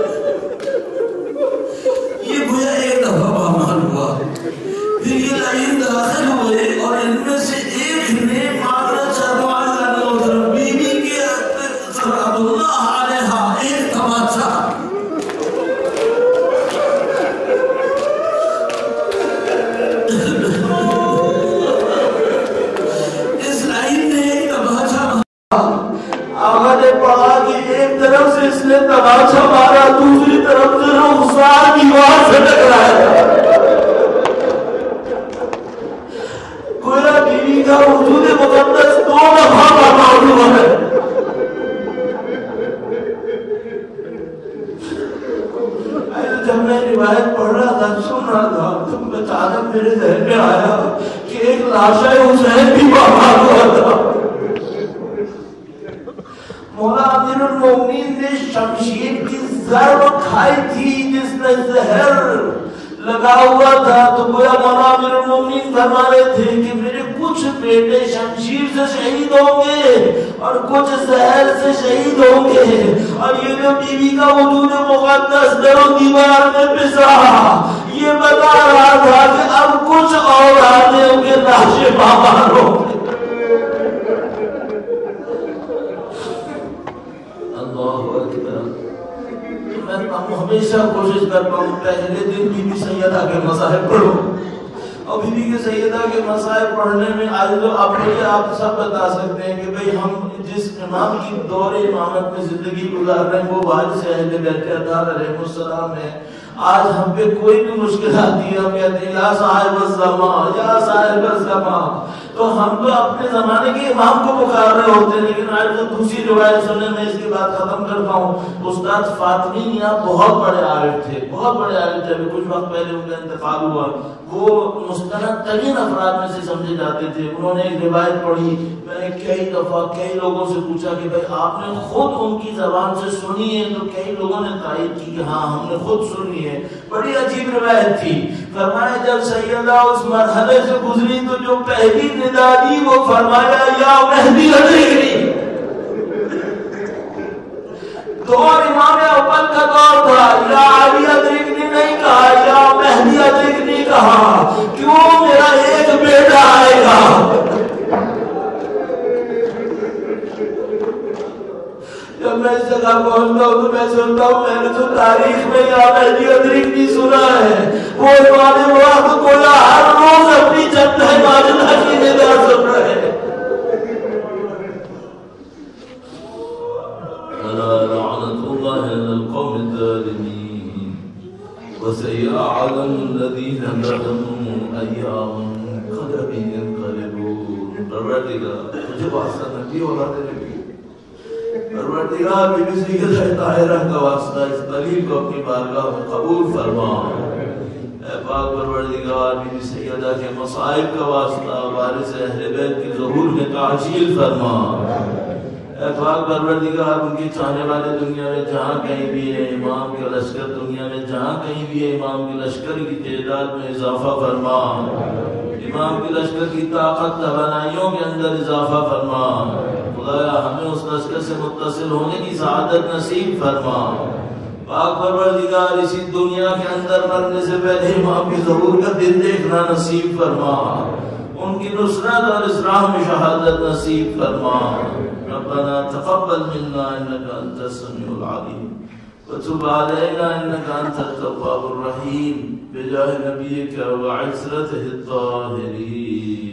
یہ گویا ایک دفعہ بامال ہوا، پھر یہ لائن داخل ہوئے اور ان میں سے ایک نے مانگنا چاہا بی بی کے اللہ علیہ ایک تماچا، اس لائن نے ایک تماچا آقا نے پڑھا کہ ایک طرف سے اس نے تماچا مارا، دوسری طرف سے رخسار دیوار سے ٹکرایا، گویا بیوی کا وجود مقدس دو دفعہ بامال ہوا ہے۔ جب میں روایت پڑھ رہا تھا سن رہا تھا تو اچانک میرے ذہن میں آیا کہ ایک لاشا حسین بھی بامال ہوا تھا۔ مولا امیر المومنین نے شمشیر کی ضرب کھائی تھی جس میں زہر لگا ہوا تھا، تو گویا مولا امیر المومنین فرما رہے تھے کہ میرے کچھ بیٹے شمشیر سے شہید ہوں گے اور کچھ زہر سے شہید ہوں گے، اور یہ جو بیوی کا وجود مقدس در و دیوار میں پسا یہ بتا رہا تھا کہ اب کچھ اور آنے ہوں گے لاشیں بامال ہوں گے۔ اللہ اکبر۔ میں ہمیشہ کوشش کرتا ہوں پہلے دن بی بی سیدہ کے مصائب پڑھوں، اور بی بی کے سیدہ کے مصائب پڑھنے میں آج تو آپ مجھے آپ سب بتا سکتے ہیں کہ بھئی ہم جس امام کی دور امامت میں زندگی گزار رہے ہیں وہ وارث اہل بیت اطہار علیہ السلام ہے۔ آج ہم پہ کوئی بھی مشکل آتی ہے ہم کہتے ہیں یا صاحب الزمان یا صاحب الزمان، تو ہم تو اپنے زمانے کے امام کو پکار رہے ہوتے، لیکن آج تو دوسری روایت سننے میں اس کی بات ختم کرتا ہوں۔ استاد فاطمی میاں بہت بڑے عارف تھے، بہت بڑے عارف تھے، ابھی کچھ وقت پہلے ان کا انتقال ہوا۔ وہ مستند ترین افراد میں سے سمجھے جاتے تھے۔ انہوں نے ایک روایت پڑھی، میں نے کئی دفعہ کئی لوگوں سے پوچھا کہ بھائی آپ نے خود ان کی زبان سے سنی ہے؟ تو کئی لوگوں نے تائید کی کہ ہاں ہم نے خود سنی ہے۔ بڑی عجیب روایت تھی۔ فرمایا جب سیدہ اس مرحلے سے گزری تو جو پہلی ندا دی وہ فرمایا یا مہدی ادرکنی۔ دور امام اول کا دور تھا، یا علی ادرکنی نہیں کہا، یا مہدی ادرکنی کہا، کیوں میرا ایک بیٹا آئے گا۔ جب میں اس جگہ پہنچتا ہوں تو میں سنتا ہوں میں نے تو تاریخ میں یا مہدی ادرکنی سنا ہے، وہ امام وقت کو یا ہر روز اپنی جد ہے ماجدہ کی ندا سن رہے ہیں۔ وسيعلم الذين ظلموا أيام قدر ينقلبون۔ پروردگار مجھے واسطہ نبی اولاد نبی، پروردگار بی بی سید طاہرہ کا واسطہ اس دلیل کو اپنی بارگاہ میں قبول فرما۔ اے پاک پروردگار بی بی سیدہ کے مصائب کا واسطہ وارث اہل بیت کی ظہور میں تعجیل فرما۔ اے پاک پروردگار ان کی چاہنے والے دنیا میں جہاں کہیں بھی ہے، امام کے لشکر دنیا میں جہاں کہیں بھی ہے، امام کے لشکر کی تعداد میں اضافہ فرما، امام کے لشکر کی طاقت توانائیوں کے اندر اضافہ فرما۔ خدایا ہمیں اس لشکر سے متصل ہونے کی سعادت نصیب فرما۔ پاک پروردگار اسی دنیا کے اندر مرنے سے پہلے امام کی ظہور کا دن دیکھنا نصیب فرما، ان کی نصرت اور اصلاح میں شہادت نصیب فرما۔ ربنا تقبل منا انك انت السميع العليم وتب علينا انك انت التواب الرحيم بجاه نبيك وعزرته الطاهرين۔